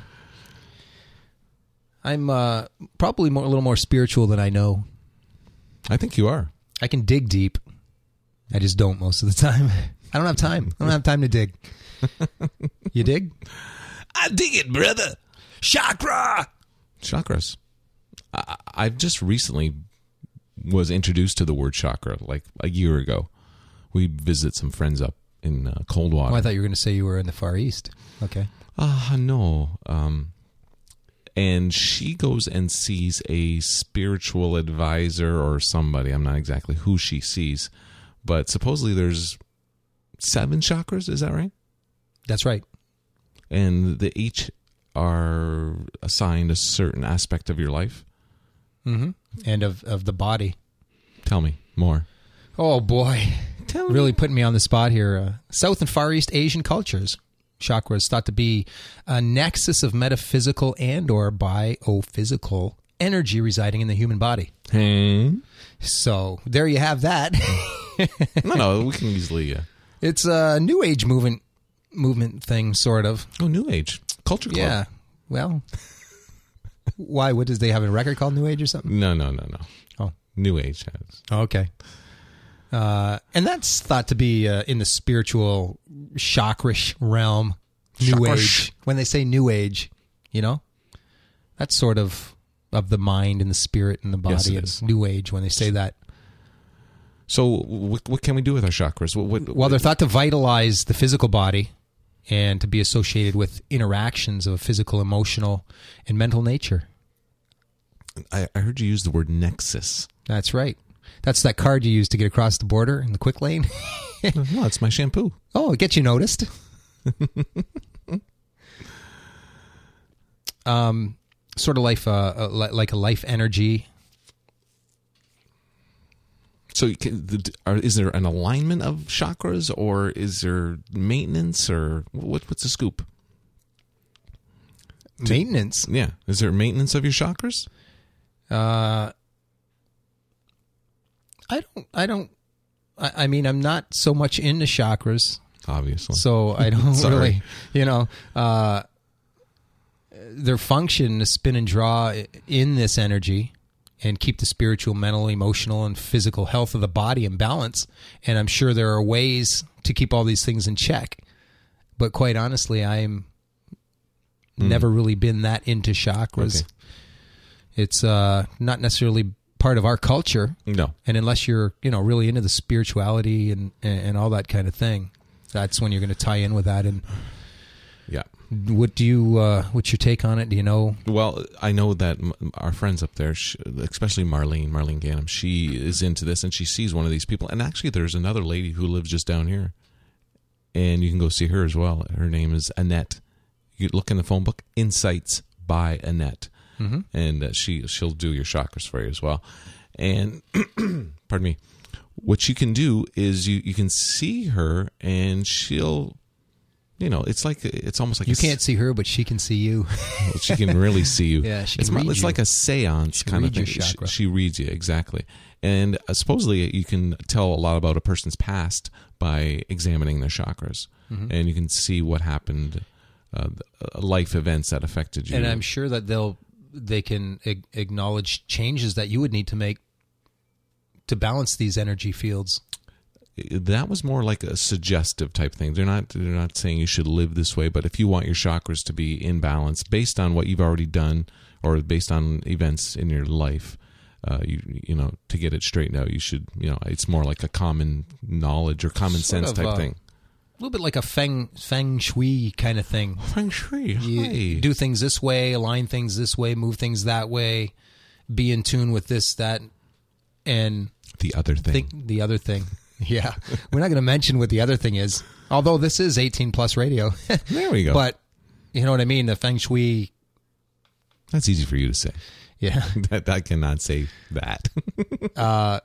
I'm uh, probably more, a little more spiritual than I know. I think you are. I can dig deep. I just don't most of the time. I don't have time. I don't have time to dig. You dig? I dig it, brother. Chakra. Chakras. I, I've just recently was introduced to the word chakra, like a year ago. We visit some friends up in uh, Coldwater. Oh, I thought you were going to say you were in the Far East. Okay. Ah, uh, no. Um, and she goes and sees a spiritual advisor or somebody. I'm not exactly who she sees. But supposedly there's seven chakras, is that right? That's right. And they each are assigned a certain aspect of your life? Mm-hmm. And of, of the body. Tell me more. Oh, boy. Tell me. Really putting me on the spot here. Uh, South and Far East Asian cultures. Chakra is thought to be a nexus of metaphysical and or biophysical energy residing in the human body. Hey. So there you have that. no, no, we can easily... Uh... It's a New Age movement movement thing, sort of. Oh, New Age. Culture Club. Yeah. Well, why? What, does they have a record called New Age or something? No, no, no, no. Oh. New Age has. Okay. Uh, and that's thought to be uh, in the spiritual chakrish realm. New Chakrish. Age. When they say New Age, you know? That's sort of of the mind and the spirit and the body. Yes, it and is. New Age when they say that. So what, what can we do with our chakras? What, what, Well, they're thought to vitalize the physical body and to be associated with interactions of a physical, emotional, and mental nature. I, I heard you use the word nexus. That's right. That's that card you use to get across the border in the quick lane. No, it's my shampoo. Oh, it gets you noticed. um, sort of life, uh, uh, li- like a life energy. So you can, the, are, is there an alignment of chakras, or is there maintenance, or what, what's the scoop? Maintenance. Yeah. Is there maintenance of your chakras? Uh, I don't, I don't, I, I mean, I'm not so much into chakras. Obviously. So I don't Sorry. really, you know, uh, their function to spin and draw in this energy and keep the spiritual, mental, emotional, and physical health of the body in balance. And I'm sure there are ways to keep all these things in check. But quite honestly, I'm Mm. never really been that into chakras. Okay. It's uh, not necessarily part of our culture. No. And unless you're, you know, really into the spirituality and, and, and all that kind of thing, that's when you're going to tie in with that. And Yeah. what do you, uh, what's your take on it? Do you know? Well, I know that m- our friends up there, sh especially Marlene, Marlene Ganem, she is into this, and she sees one of these people. And actually, there's another lady who lives just down here, and you can go see her as well. Her name is Annette. You look in the phone book, Insights by Annette, Mm-hmm. and uh, she she'll do your chakras for you as well. And pardon me, what you can do is you you can see her, and she'll, you know, it's like it's almost like You a, can't see her, but she can see you. she can really see you. Yeah, she it's, can mo- read it's you. like a seance She can kind of read your thing. She, chakra. she reads you, exactly. And uh, supposedly you can tell a lot about a person's past by examining their chakras. Mm-hmm. And you can see what happened, uh, the, uh, life events that affected you. And I'm sure that they'll, they can ag- acknowledge changes that you would need to make to balance these energy fields. That was more like a suggestive type thing. They're not they're not saying you should live this way, but if you want your chakras to be in balance based on what you've already done or based on events in your life, uh, you you know, to get it straightened out, you should, you know, it's more like a common knowledge or common Sort sense of, type uh, thing. A little bit like a feng feng shui kind of thing. Feng Shui. You Hi. do things this way, align things this way, move things that way, be in tune with this, that, and The other thing. think the other thing. Yeah, we're not going to mention what the other thing is. Although this is eighteen plus radio. There we go. But you know what I mean. The feng shui. That's easy for you to say. Yeah. that I cannot say that. uh,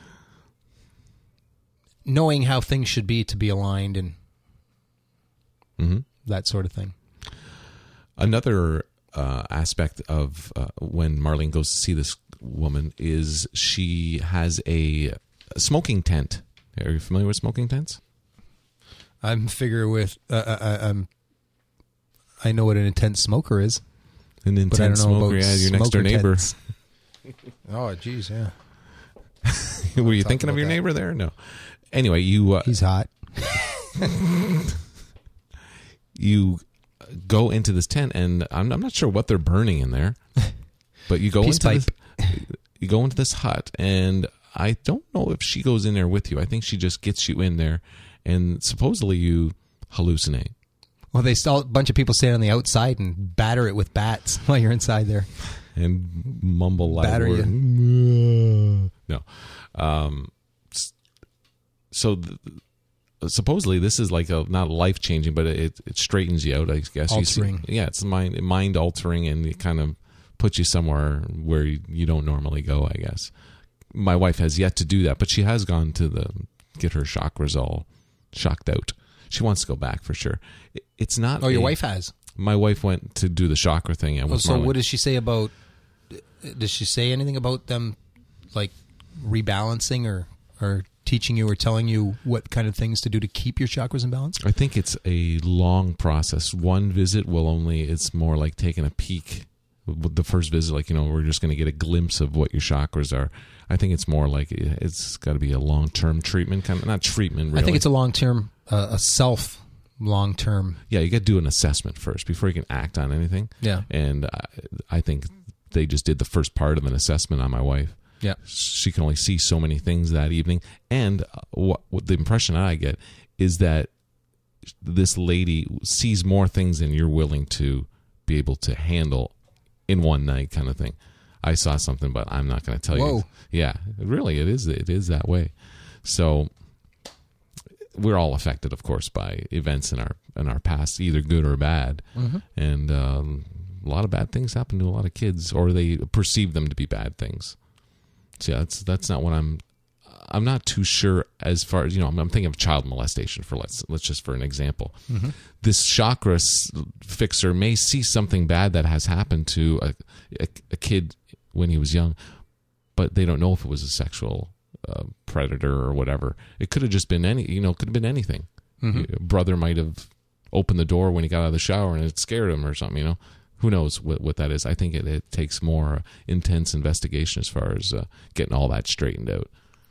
knowing how things should be to be aligned and hmm that sort of thing. Another uh, aspect of uh, when Marlene goes to see this woman is she has a, a smoking tent. Are you familiar with smoking tents? I'm figure with. Uh, uh, um, I know what an intense smoker is. An But I intense don't know smoker, about yeah, your next door smoker neighbor. tents. Oh, geez, yeah. Were you Talk thinking of about your that. neighbor there? No. Anyway, you uh, He's hot. you go into this tent, and I'm, I'm not sure what they're burning in there, but you go Peace into this, pipe. you go into this hut, and I don't know if she goes in there with you. I think she just gets you in there, and supposedly you hallucinate. Well, they saw a bunch of people stand on the outside and batter it with bats while you're inside there. And mumble loud Batter word. you. No. Um, s- so th- supposedly this is like a not life changing, but it it straightens you out. I guess you see, Altering. yeah, it's mind mind altering, and it kind of puts you somewhere where you, you don't normally go. I guess my wife has yet to do that, but she has gone to the get her chakras all shocked out. She wants to go back for sure. It, it's not. Oh, your a- wife has. My wife went to do the chakra thing. And Oh, with so Marlene. what does she say about? Does she say anything about them, like rebalancing or or teaching you or telling you what kind of things to do to keep your chakras in balance? I think it's a long process. One visit will only, it's more like taking a peek. With the first visit, like, you know, we're just going to get a glimpse of what your chakras are. I think it's more like it's got to be a long-term treatment, kind of, not treatment, really. I think it's a long term, uh, a self long term. Yeah, you got to do an assessment first before you can act on anything. Yeah. And I, I think they just did the first part of an assessment on my wife. Yeah. She can only see so many things that evening. And what, what the impression I get is that this lady sees more things than you're willing to be able to handle in one night, kind of thing. I saw something, but I'm not going to tell Whoa. you. Yeah, really, it is. It is that way. So we're all affected, of course, by events in our in our past, either good or bad. Mm-hmm. And um, a lot of bad things happen to a lot of kids, or they perceive them to be bad things. So yeah, that's that's not what I'm. I'm not too sure as far as, you know, I'm, I'm thinking of child molestation for let's let's just for an example. Mm-hmm. This chakra s- fixer may see something bad that has happened to a, a, a kid when he was young, but they don't know if it was a sexual uh, predator or whatever. It could have just been any, you know, it could have been anything. Mm-hmm. Your brother might have opened the door when he got out of the shower and it scared him or something, you know. Who knows what, what that is? I think it, it takes more intense investigation as far as uh, getting all that straightened out.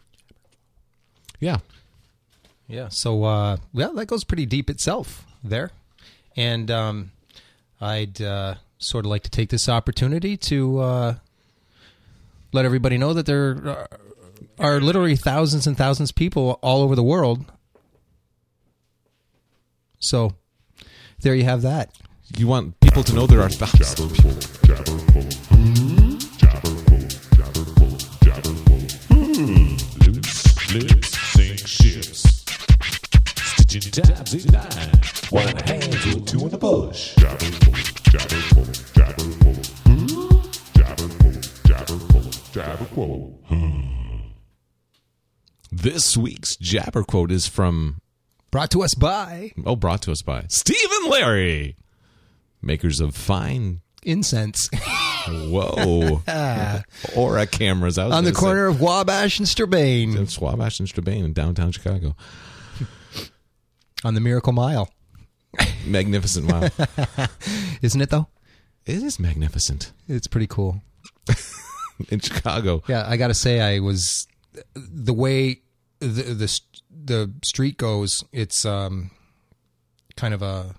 Yeah. Yeah. So, uh, well, that goes pretty deep itself there. And um, I'd uh, sort of like to take this opportunity to uh, let everybody know that there are literally thousands and thousands of people all over the world. So, there you have that. You want people to know there are thousands. Loose lips sink ships. Stitching tabs in nine. One in the hands with two in the bush. Jabber full, jabber full, jabber full. Jabber full, jabber full, jabber full. This week's Jabber quote is from, Brought to us by oh, brought to us by Steve and Larry, makers of fine, Incense whoa, Aura cameras. I was on the gonna corner of Wabash and say, Sturbane in Swabash and Strabane in downtown Chicago. on the Miracle Mile. Magnificent mile. Isn't it, though? It is magnificent It's pretty cool. in Chicago. Yeah, I got to say, I was the way the the the street goes. It's um kind of a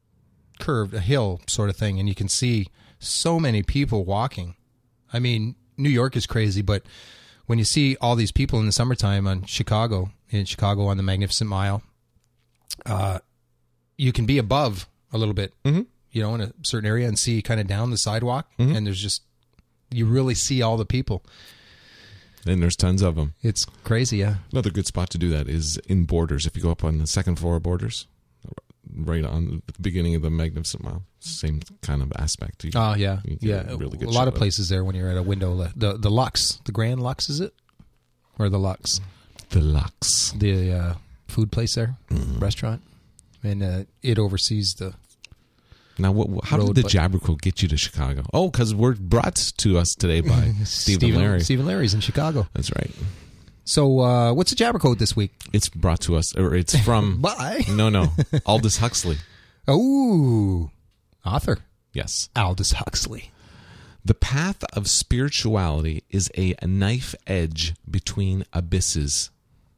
curved, a hill sort of thing, and you can see so many people walking. I mean, New York is crazy, but when you see all these people in the summertime on Chicago, in Chicago on the Magnificent Mile, uh, you can be above a little bit, Mhm. you know, in a certain area and see kind of down the sidewalk, Mhm. and there's just, you really see all the people. And there's tons of them. It's crazy, yeah. Another good spot to do that is in Borders. If you go up on the second floor of Borders, right on the beginning of the Magnificent Mile, same kind of aspect. You- Oh, yeah. you get Yeah. a really good a lot shot of places there when you're at a window. The the Lux, the Grand Lux, is it? Or the Lux? the Lux. The uh, food place there, Mm-hmm. restaurant. And uh, it oversees the... Now, what, how Road, did the but- Jabberquote get you to Chicago? Oh, because we're brought to us today by Stephen Larry. Stephen Larry's in Chicago. That's right. So uh, what's a Jabberquote this week? It's brought to us, or it's from... Bye. No, no. Aldous Huxley. Oh, author Yes. Aldous Huxley. The path of spirituality is a knife edge between abysses.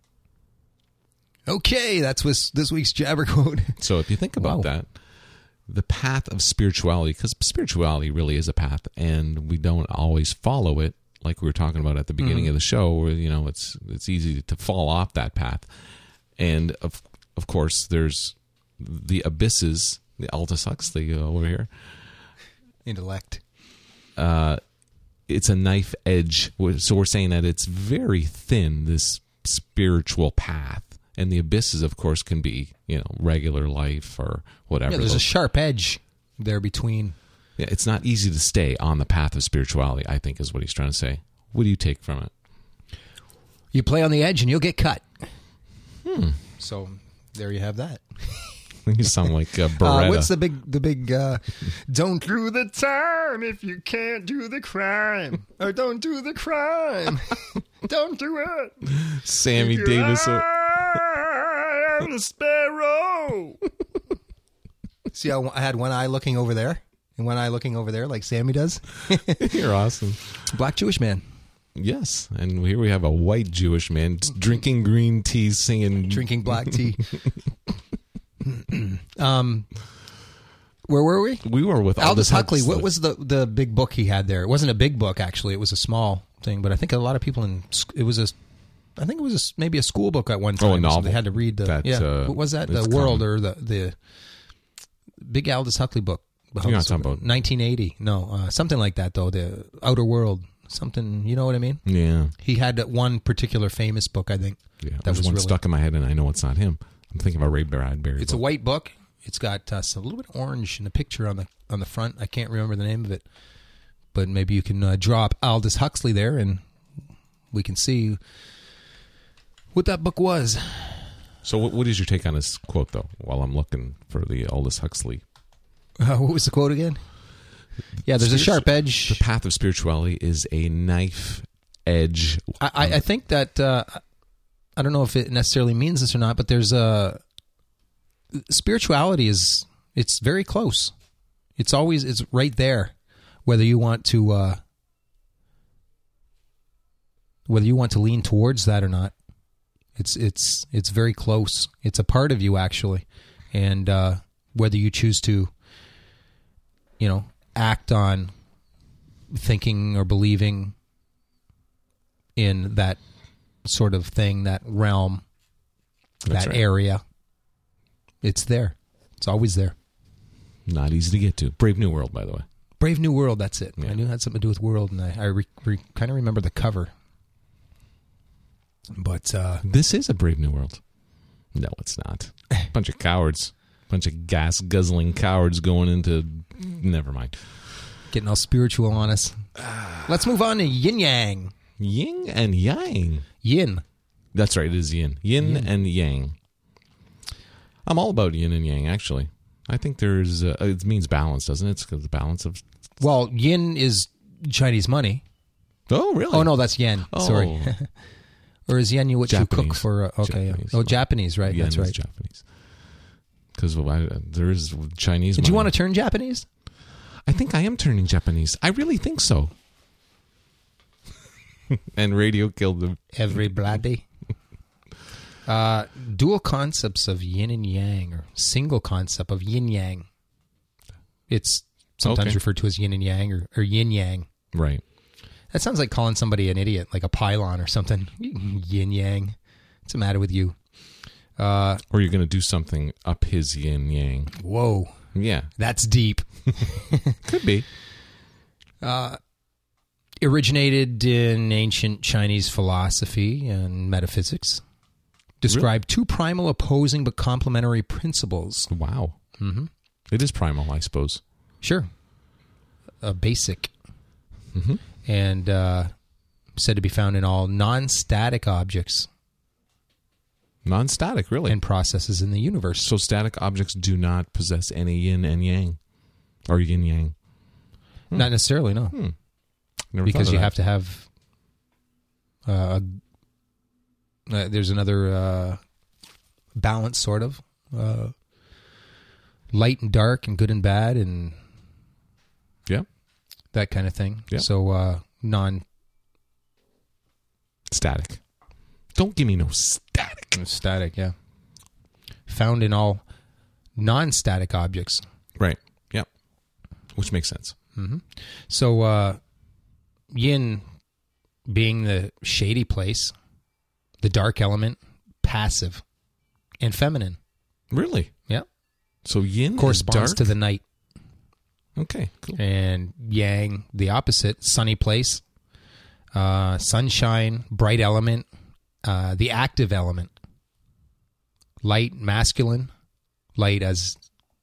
Okay, that's what's this week's Jabberquote. So if you think about Wow. that, the path of spirituality, because spirituality really is a path, and we don't always follow it, like we were talking about at the beginning of the show, where you know it's it's easy to fall off that path. And of of course, there's the abysses, the Aldous Huxley over here. Intellect. Uh, it's a knife edge, so we're saying that it's very thin, this spiritual path. And the abysses, of course, can be, you know, regular life or whatever. Yeah, there's a Those- sharp edge there between. yeah, it's not easy to stay on the path of spirituality, I think, is what he's trying to say. What do you take from it? You play on the edge and you'll get cut. Hmm. So there you have that. You sound like uh, Beretta. Uh, what's the big, the big, uh, don't do the time if you can't do the crime. Or don't do the crime. Don't do it. Sammy If Davis? you or- I am the sparrow. See how I had one eye looking over there and one eye looking over there like Sammy does? You're awesome. Black Jewish man. Yes, and here we have a white Jewish man drinking green tea, singing. Drinking black tea. um, where were we? We were with Aldous Huxley. Huxley. What was the, the big book he had there? It wasn't a big book, actually. It was a small thing, but I think a lot of people in sc- it was a, I think it was a, maybe a school book at one time. Oh, a So novel. they had to read the That, yeah. uh, what was that? The it's World common. or the the big Aldous Huxley book? You're not talking about- nineteen eighty? No, uh, something like that though. The Outer World, something. You know what I mean? Yeah, He had that one particular famous book. I think. yeah. That There's was one really- stuck in my head, and I know it's not him. I'm thinking of a Ray Bradbury. It's a book. white book. It's got uh, some- a little bit of orange in the picture on the on the front. I can't remember the name of it, but maybe you can uh, draw up Aldous Huxley there, and we can see what that book was. So, what, what is your take on this quote, though? While I'm looking for the Aldous Huxley, Uh, what was the quote again? Yeah, there's a Spiritu- sharp edge. the path of spirituality is a knife edge. I, I, I think that uh, I don't know if it necessarily means this or not, but there's a spirituality is it's very close. It's always it's right there, whether you want to uh, whether you want to lean towards that or not. It's it's it's very close. It's a part of you actually, and uh, whether you choose to, you know, act on thinking or believing in that sort of thing, that realm, That's that right. area. It's there. It's always there. Not easy to get to. Brave New World, by the way. Brave New World, that's it. Yeah. I knew it had something to do with world, and I, I re, re, kind of remember the cover. But, uh, This is a Brave New World. No, it's not. Bunch of cowards. Bunch of gas guzzling cowards going into. Never mind. getting all spiritual on us. Let's move on to yin yang. Yin and yang. Yin. That's right. It is yin. Yin, Yin. and yang. I'm all about yin and yang. Actually, I think there's. Uh, it means balance, doesn't it? It's 'cause the balance of. Well, yin is Chinese money. Oh, really? Oh, no, that's yen. Oh. Sorry. Or is yen you what you cook Japanese. for? Uh, okay. yeah. Japanese. Oh, Japanese, right. Yen That's is right. Japanese. Because there is Chinese. Did you money. want to turn Japanese? I think I am turning Japanese. I really think so. And radio killed them. Everybody. uh, dual concepts of yin and yang, or single concept of yin yang. It's sometimes Okay. referred to as yin and yang, or, or yin yang. Right. That sounds like calling somebody an idiot, like a pylon or something. Yin yang. What's the matter with you? Uh, or you're going to do something up his yin yang. Whoa. Yeah. That's deep. Could be. Uh, originated in ancient Chinese philosophy and metaphysics. Describe two primal, opposing, but complementary principles. Wow. Mm-hmm. It is primal, I suppose. Sure. A basic. Mm-hmm. And uh, said to be found in all non-static objects. Non-static, really. And processes in the universe. So static objects do not possess any yin and yang. Or yin yang. Hmm. Not necessarily, no. Hmm. Never because thought of you that. have to have... Uh, uh, there's another uh, balance, sort of. Uh, light and dark and good and bad and... Yeah. That kind of thing. Yeah. So, uh, non... Static. Don't give me no static. Static, yeah. Found in all non-static objects. Right. Yep. Which makes sense. Mm-hmm. So, uh, yin being the shady place, the dark element, passive, and feminine. Really? Yep. So yin corresponds is dark? to the night. Okay, cool. And yang, the opposite, sunny place, uh, sunshine, bright element, uh, the active element, light, masculine, light as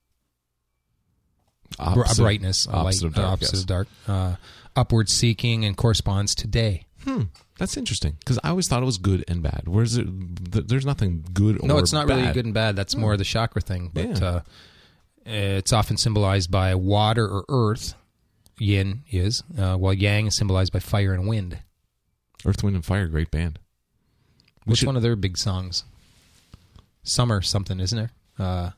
Opposite, br- brightness, a opposite light, of dark. opposite Yes. of dark, uh, upward seeking, and corresponds to day. Hmm. That's interesting because I always thought it was good and bad. Whereas it, th- there's nothing good or No, it's not bad. really good and bad. That's more the chakra thing. But Yeah. uh, it's often symbolized by water or earth. Yin is, uh, while yang is symbolized by fire and wind. Earth, Wind, and Fire, great band. We What's should- one of their big songs? Summer something, isn't there? Uh,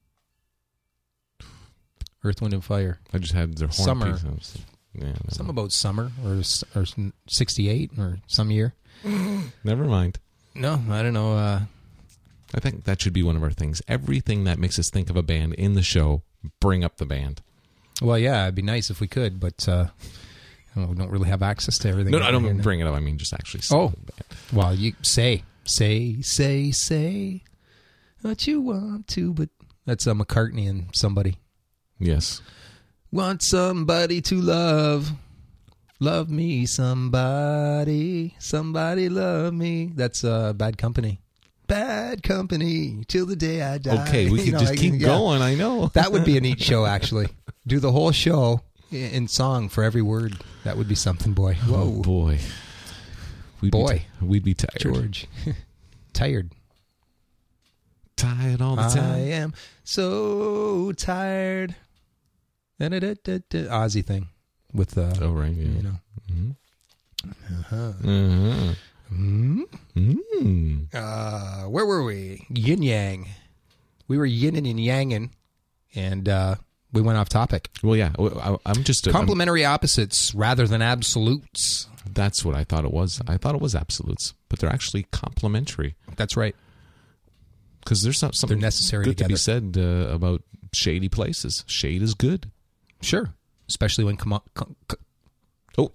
Earth, Wind, and Fire. I just had their horn Summer. piece. I was- Yeah, never Some mind. about summer or s- or sixty-eight or some year. Never mind. No, I don't know. Uh, I think that should be one of our things. Everything that makes us think of a band in the show, bring up the band. well, yeah, it'd be nice if we could, but uh, we don't really have access to everything. No, no, I over don't here. bring it up. I mean, just actually say Oh. the band. Well, you say, say, say, say what you want to, but that's uh, McCartney and somebody. Yes. Want somebody to love. Love me, somebody. Somebody love me. That's uh, Bad Company. Bad Company till the day I die. Okay, we You can know, just I keep yeah. going. I know. That would be a neat show, actually. Do the whole show i- in song for every word. That would be something, boy. Oh, Whoa, boy. We'd Boy. Be t- we'd be tired. George. Tired. Tired all the I time. am so tired. Da-da-da-da-da. Aussie thing with the, Oh, right. Yeah. you know. Mm-hmm. Uh-huh. Uh-huh. Hmm? Mm. Uh, where were we? Yin yang. We were yinning and yanging, and uh, we went off topic. Well, yeah. I, I'm just a, I'm- Complementary opposites rather than absolutes. That's what I thought it was. I thought it was absolutes, but they're actually complementary That's right. because there's not something They're necessary good to be together. said uh, about shady places. Shade is good. Sure. Especially when com- com- com- Oh,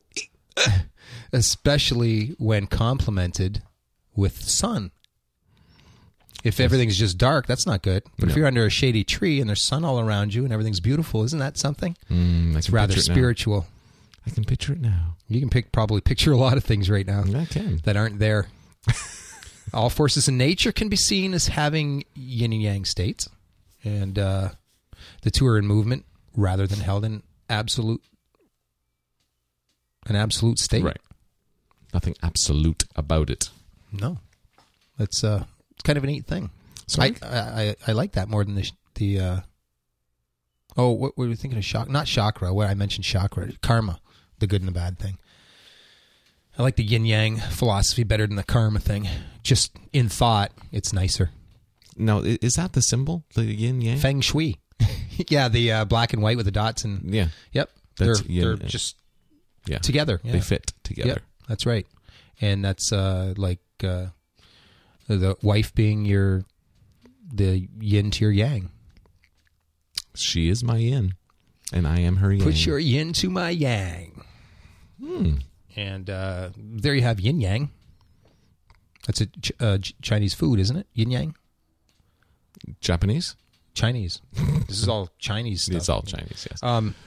especially when complemented with sun. If everything's just dark, that's not good. But if No. you're under a shady tree and there's sun all around you and everything's beautiful, isn't that something? mm, I It's can rather picture it now. spiritual. I can picture it now. You can pick probably picture a lot of things right now I can. that aren't there. All forces in nature can be seen as having yin and yang states, and uh, the two are in movement rather than held in absolute an absolute state. Right. Nothing absolute about it. No, it's uh, it's kind of a neat thing. So I, I I I like that more than the the. Uh, oh, what were we thinking of? Chakra, not chakra. What I mentioned, chakra, karma, the good and the bad thing. I like the yin yang philosophy better than the karma thing. Just in thought, it's nicer. now, i- is that the symbol? The yin yang? Feng shui, yeah, the uh, black and white with the dots and Yeah. yep, That's they're yin they're and- just Yeah. together. Yeah. They fit together. Yep, that's right, and that's uh, like uh, the wife being your the yin to your yang. She is my yin, and I am her yang. Put your yin to my yang. Hmm. And uh, there you have yin yang. That's a ch- uh, ch- Chinese food, isn't it? Yin yang? Japanese? Chinese. This is all Chinese stuff. It's all Chinese, yes. Um,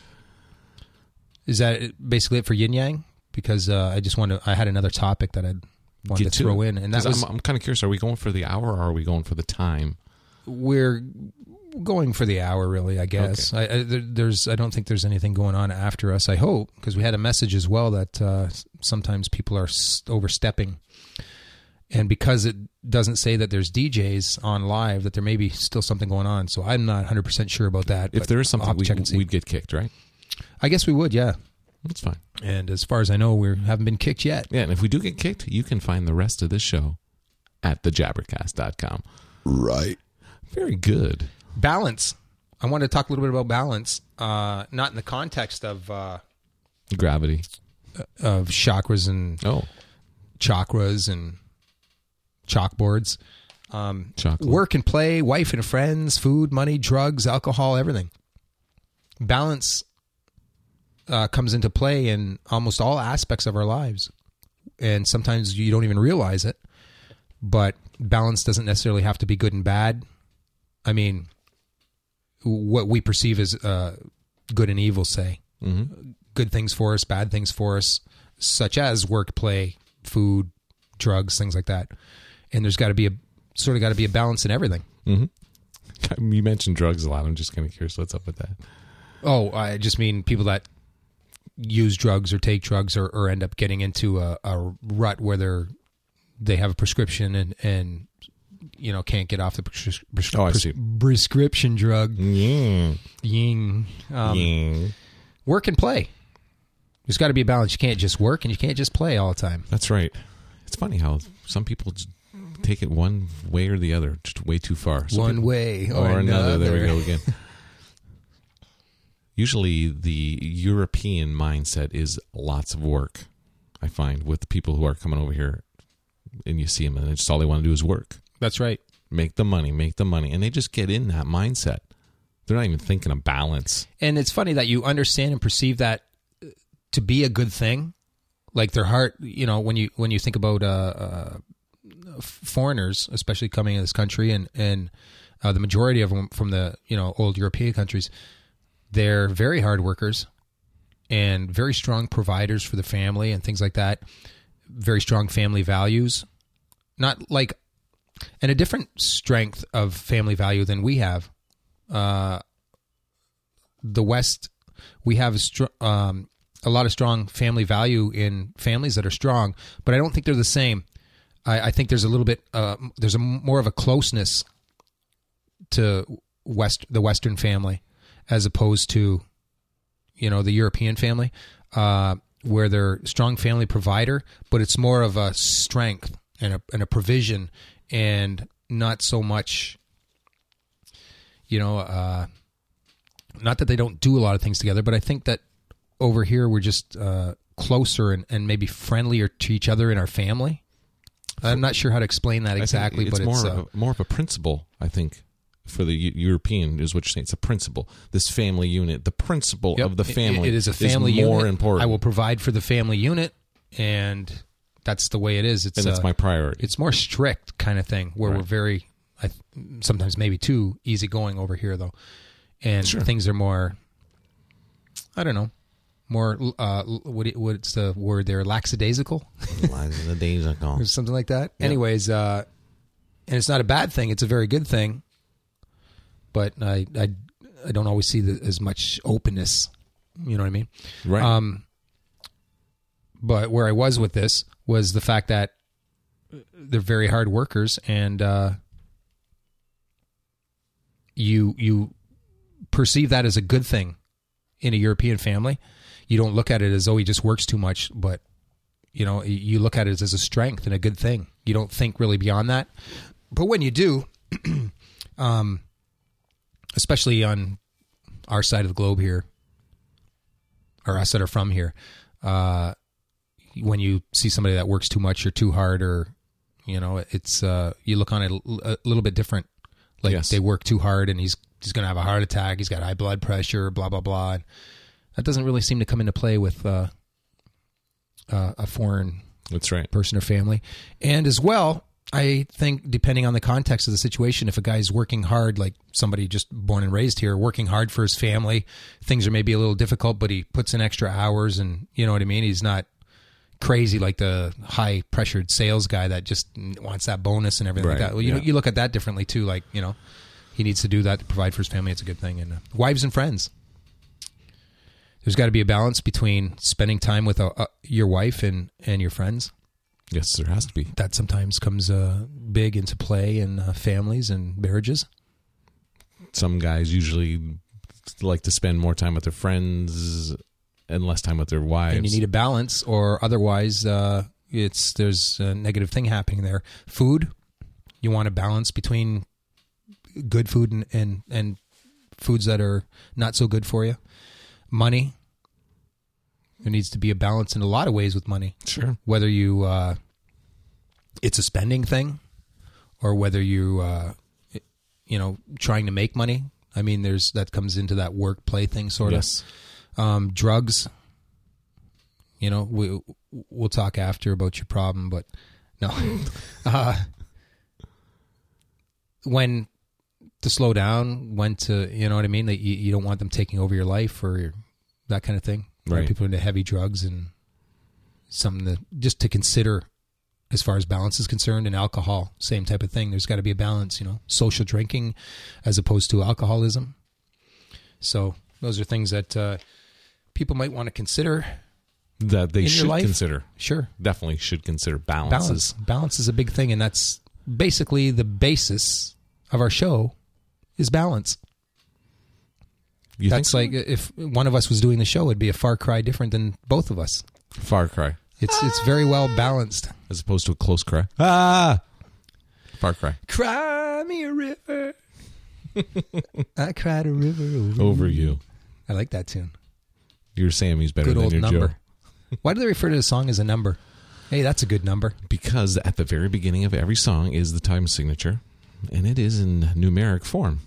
is that basically it for yin yang? Because uh, I just want to. I had another topic that I'd wanted Get to throw it. in, and that 'Cause was I'm, I'm kind of curious. Are we going for the hour or are we going for the time? we're going for the hour, really. I guess. I, I, there, there's. I don't think there's anything going on after us. I hope, because we had a message as well that uh, sometimes people are s- overstepping, and because it doesn't say that there's D Js on live, that there may be still something going on. So I'm not one hundred percent sure about that. If but there is I'll something, have to we, check and see. we'd get kicked, right? I guess we would. Yeah. That's fine. And as far as I know, we haven't been kicked yet. Yeah, and if we do get kicked, you can find the rest of this show at the jabbercast dot com. Right. Very good. Balance. I want to talk a little bit about balance, uh, not in the context of uh, Gravity. of chakras and Oh, chakras and chalkboards. Um, chocolate. work and play, wife and friends, food, money, drugs, alcohol, everything. Balance uh, comes into play in almost all aspects of our lives. And sometimes you don't even realize it. But balance doesn't necessarily have to be good and bad. I mean, what we perceive as uh, good and evil, say. Mm-hmm. Good things for us, bad things for us, such as work, play, food, drugs, things like that. And there's got to be a sort of got to be a balance in everything. Mm-hmm. You mentioned drugs a lot. I'm just kind of curious what's up with that. Oh, I just mean people that use drugs or take drugs or, or end up getting into a, a rut where they're they have a prescription and, and you know can't get off the pres- pres- Oh, I pres- see. prescription drug. Yeah. Ying. Um, yeah. Work and play. There's got to be a balance. You can't just work and you can't just play all the time. That's right. It's funny how some people just take it one way or the other, just way too far. Some One people- way or, or another. There we another. go again. Usually, the European mindset is lots of work. I find with the people who are coming over here, and you see them, and just all they want to do is work, That's right. make the money, make the money, and they just get in that mindset. They're not even thinking of balance. And it's funny that you understand and perceive that to be a good thing. Like their heart, you know, when you when you think about uh, uh, foreigners, especially coming in this country, and and uh, the majority of them from the you know old European countries, they're very hard workers and very strong providers for the family and things like that. Very strong family values, not like, and a different strength of family value than we have. Uh, the West, we have a, str- um, a lot of strong family value in families that are strong, but I don't think they're the same. I, I think there's a little bit, uh, there's a more of a closeness to West, the Western family, as opposed to, you know, the European family, uh, where they're strong family provider, but it's more of a strength and a, and a provision, and not so much, you know, uh, not that they don't do a lot of things together, but I think that over here we're just uh, closer and, and maybe friendlier to each other in our family. I'm not sure how to explain that I think exactly, it's but more it's of uh, a, more of a principle. I think for the Eu- European is what you're saying. It's a principle. This family unit, the principle yep, of the it- family, It is a family more unit. important. I will provide for the family unit, and that's the way it is. It's and that's uh, my priority. It's more strict kind of thing where Right. we're very, I, sometimes maybe too easygoing over here though, and Sure. things are more, I don't know, more uh, what what's the word there? Lackadaisical the days are gone. or something like that. Yeah. Anyways, uh, and it's not a bad thing; it's a very good thing. But I I, I don't always see the, as much openness. You know what I mean? Right. Um, but where I was with this was the fact that they're very hard workers, and uh, you you perceive that as a good thing in a European family. You don't look at it as, oh, he just works too much, but you know, you look at it as a strength and a good thing. You don't think really beyond that. But when you do, um, especially on our side of the globe here, or us that are from here, uh, when you see somebody that works too much or too hard, or you know, it's uh, you look on it a little bit different. Like Yes. they work too hard, and he's he's going to have a heart attack. He's got high blood pressure, blah blah blah. And that doesn't really seem to come into play with uh, uh, a foreign That's right. person or family. And as well, I think depending on the context of the situation, if a guy's working hard, like somebody just born and raised here, working hard for his family, things are maybe a little difficult, but he puts in extra hours and you know what I mean? He's not crazy like the high pressured sales guy that just wants that bonus and everything Right, like that. Well, you yeah. know, you look at that differently too. Like, you know, he needs to do that to provide for his family. It's a good thing. And uh, wives and friends. There's got to be a balance between spending time with uh, uh, your wife and, and your friends. Yes, there has to be. That sometimes comes uh, big into play in uh, families and marriages. Some guys usually like to spend more time with their friends and less time with their wives. And you need a balance, or otherwise uh, it's there's a negative thing happening there. Food, you want a balance between good food and, and, and foods that are not so good for you. Money, there needs to be a balance in a lot of ways with money. Sure. Whether you, uh, it's a spending thing, or whether you, uh, you know, trying to make money. I mean, there's that comes into that work play thing, sort of. Yes. Um, drugs. You know, we we'll talk after about your problem, but no. uh, when to slow down, when to, you know what I mean? That you, you don't want them taking over your life or your, that kind of thing. Right. People into heavy drugs and something that just to consider as far as balance is concerned. And alcohol, same type of thing. There's got to be a balance, you know, social drinking as opposed to alcoholism. So those are things that uh, people might want to consider. That they in your should life. consider. Sure. Definitely should consider balances. Balance. Balance is a big thing, and that's basically the basis of our show is balance. You That's think like if one of us was doing the show, it'd be a far cry different than both of us. so? Far cry. It's it's very well balanced. As opposed to a close cry. Ah! Far cry. Cry me a river. I cried a river over, Over you. I like that tune. Your Sammy's better Good than old your number. Joe. Why do they refer to the song as a number? Hey, that's a good number. Because at the very beginning of every song is the time signature, and it is in numeric form.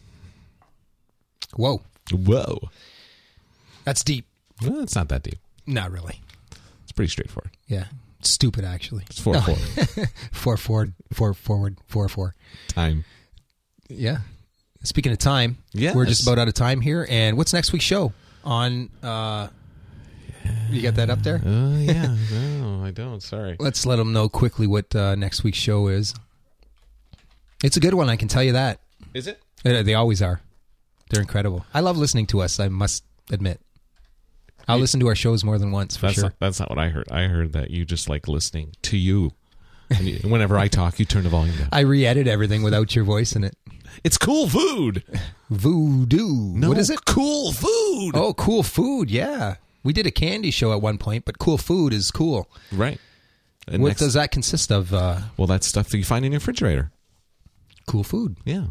Whoa. Whoa. That's deep. Well, it's not that deep. Not really. It's pretty straightforward. Yeah. Stupid, actually. It's four No. four. Four forward, four forward, four four. Time. Yeah. Speaking of time, Yes. we're just about out of time here. And what's next week's show? On, uh, you got that up there? Oh, yeah. No, I don't. Sorry. Let's let them know quickly what uh, next week's show is. It's a good one, I can tell you that. Is it? They, they always are. They're incredible. I love listening to us, I must admit. I'll listen to our shows more than once, for That's sure. not, that's not what I heard. I heard that you just like listening to you. And you, whenever I talk, you turn the volume down. I re-edit everything without your voice in it. It's cool food. Voodoo. No, What is it? Cool food. Oh, cool food, yeah. We did a candy show at one point, but cool food is cool. Right. And What next- does that consist of? Uh, Well, that's stuff that you find in your refrigerator. cool food. Yeah.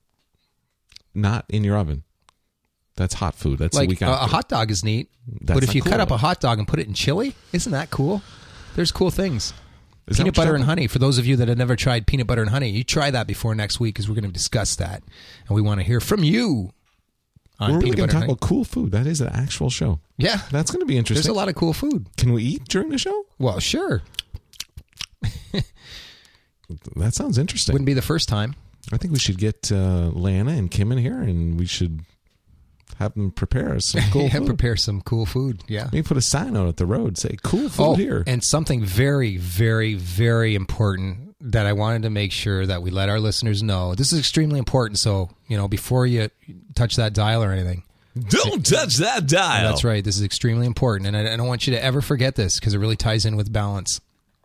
Not in your oven. That's hot food. That's the Like week a, a after. hot dog is neat, That's but if not you cool, cut up though. a hot dog and put it in chili, isn't that cool? There's cool things. Is that Peanut what you're butter and talking- honey. For those of you that have never tried peanut butter and honey, you try that before next week because we're going to discuss that, and we want to hear from you on We're really peanut going butter to talk and honey. about cool food. That is an actual show. Yeah, That's going to be interesting. there's a lot of cool food. Can we eat during the show? Well, sure, That sounds interesting. wouldn't be the first time. I think we should get uh, Lana and Kim in here, and we should have them prepare us some cool yeah, food. prepare some cool food. Yeah. Maybe put a sign out at the road, say "cool food Oh, here." and something very, very, very important that I wanted to make sure that we let our listeners know. This is extremely important. So, you know, before you touch that dial or anything. Don't touch that dial. That's right. This is extremely important. And I, I don't want you to ever forget this because it really ties in with balance.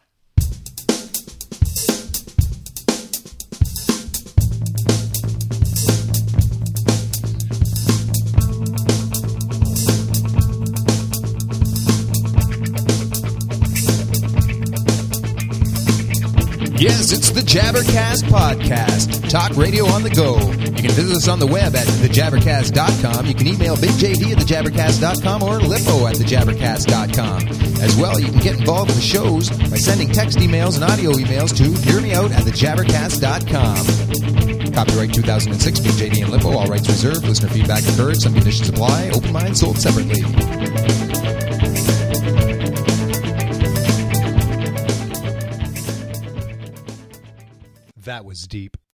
Yes, it's the Jabbercast Podcast. Talk radio on the go. You can visit us on the web at the jabbercast dot com. You can email Big J D at the jabbercast dot com or Lippo at the jabbercast dot com. As well, you can get involved with the shows by sending text emails and audio emails to hearmeout at the jabbercast dot com. Copyright two thousand six, Big J D and Lippo. All rights reserved. Listener feedback encouraged. Some conditions apply. Open mind sold separately. That was deep.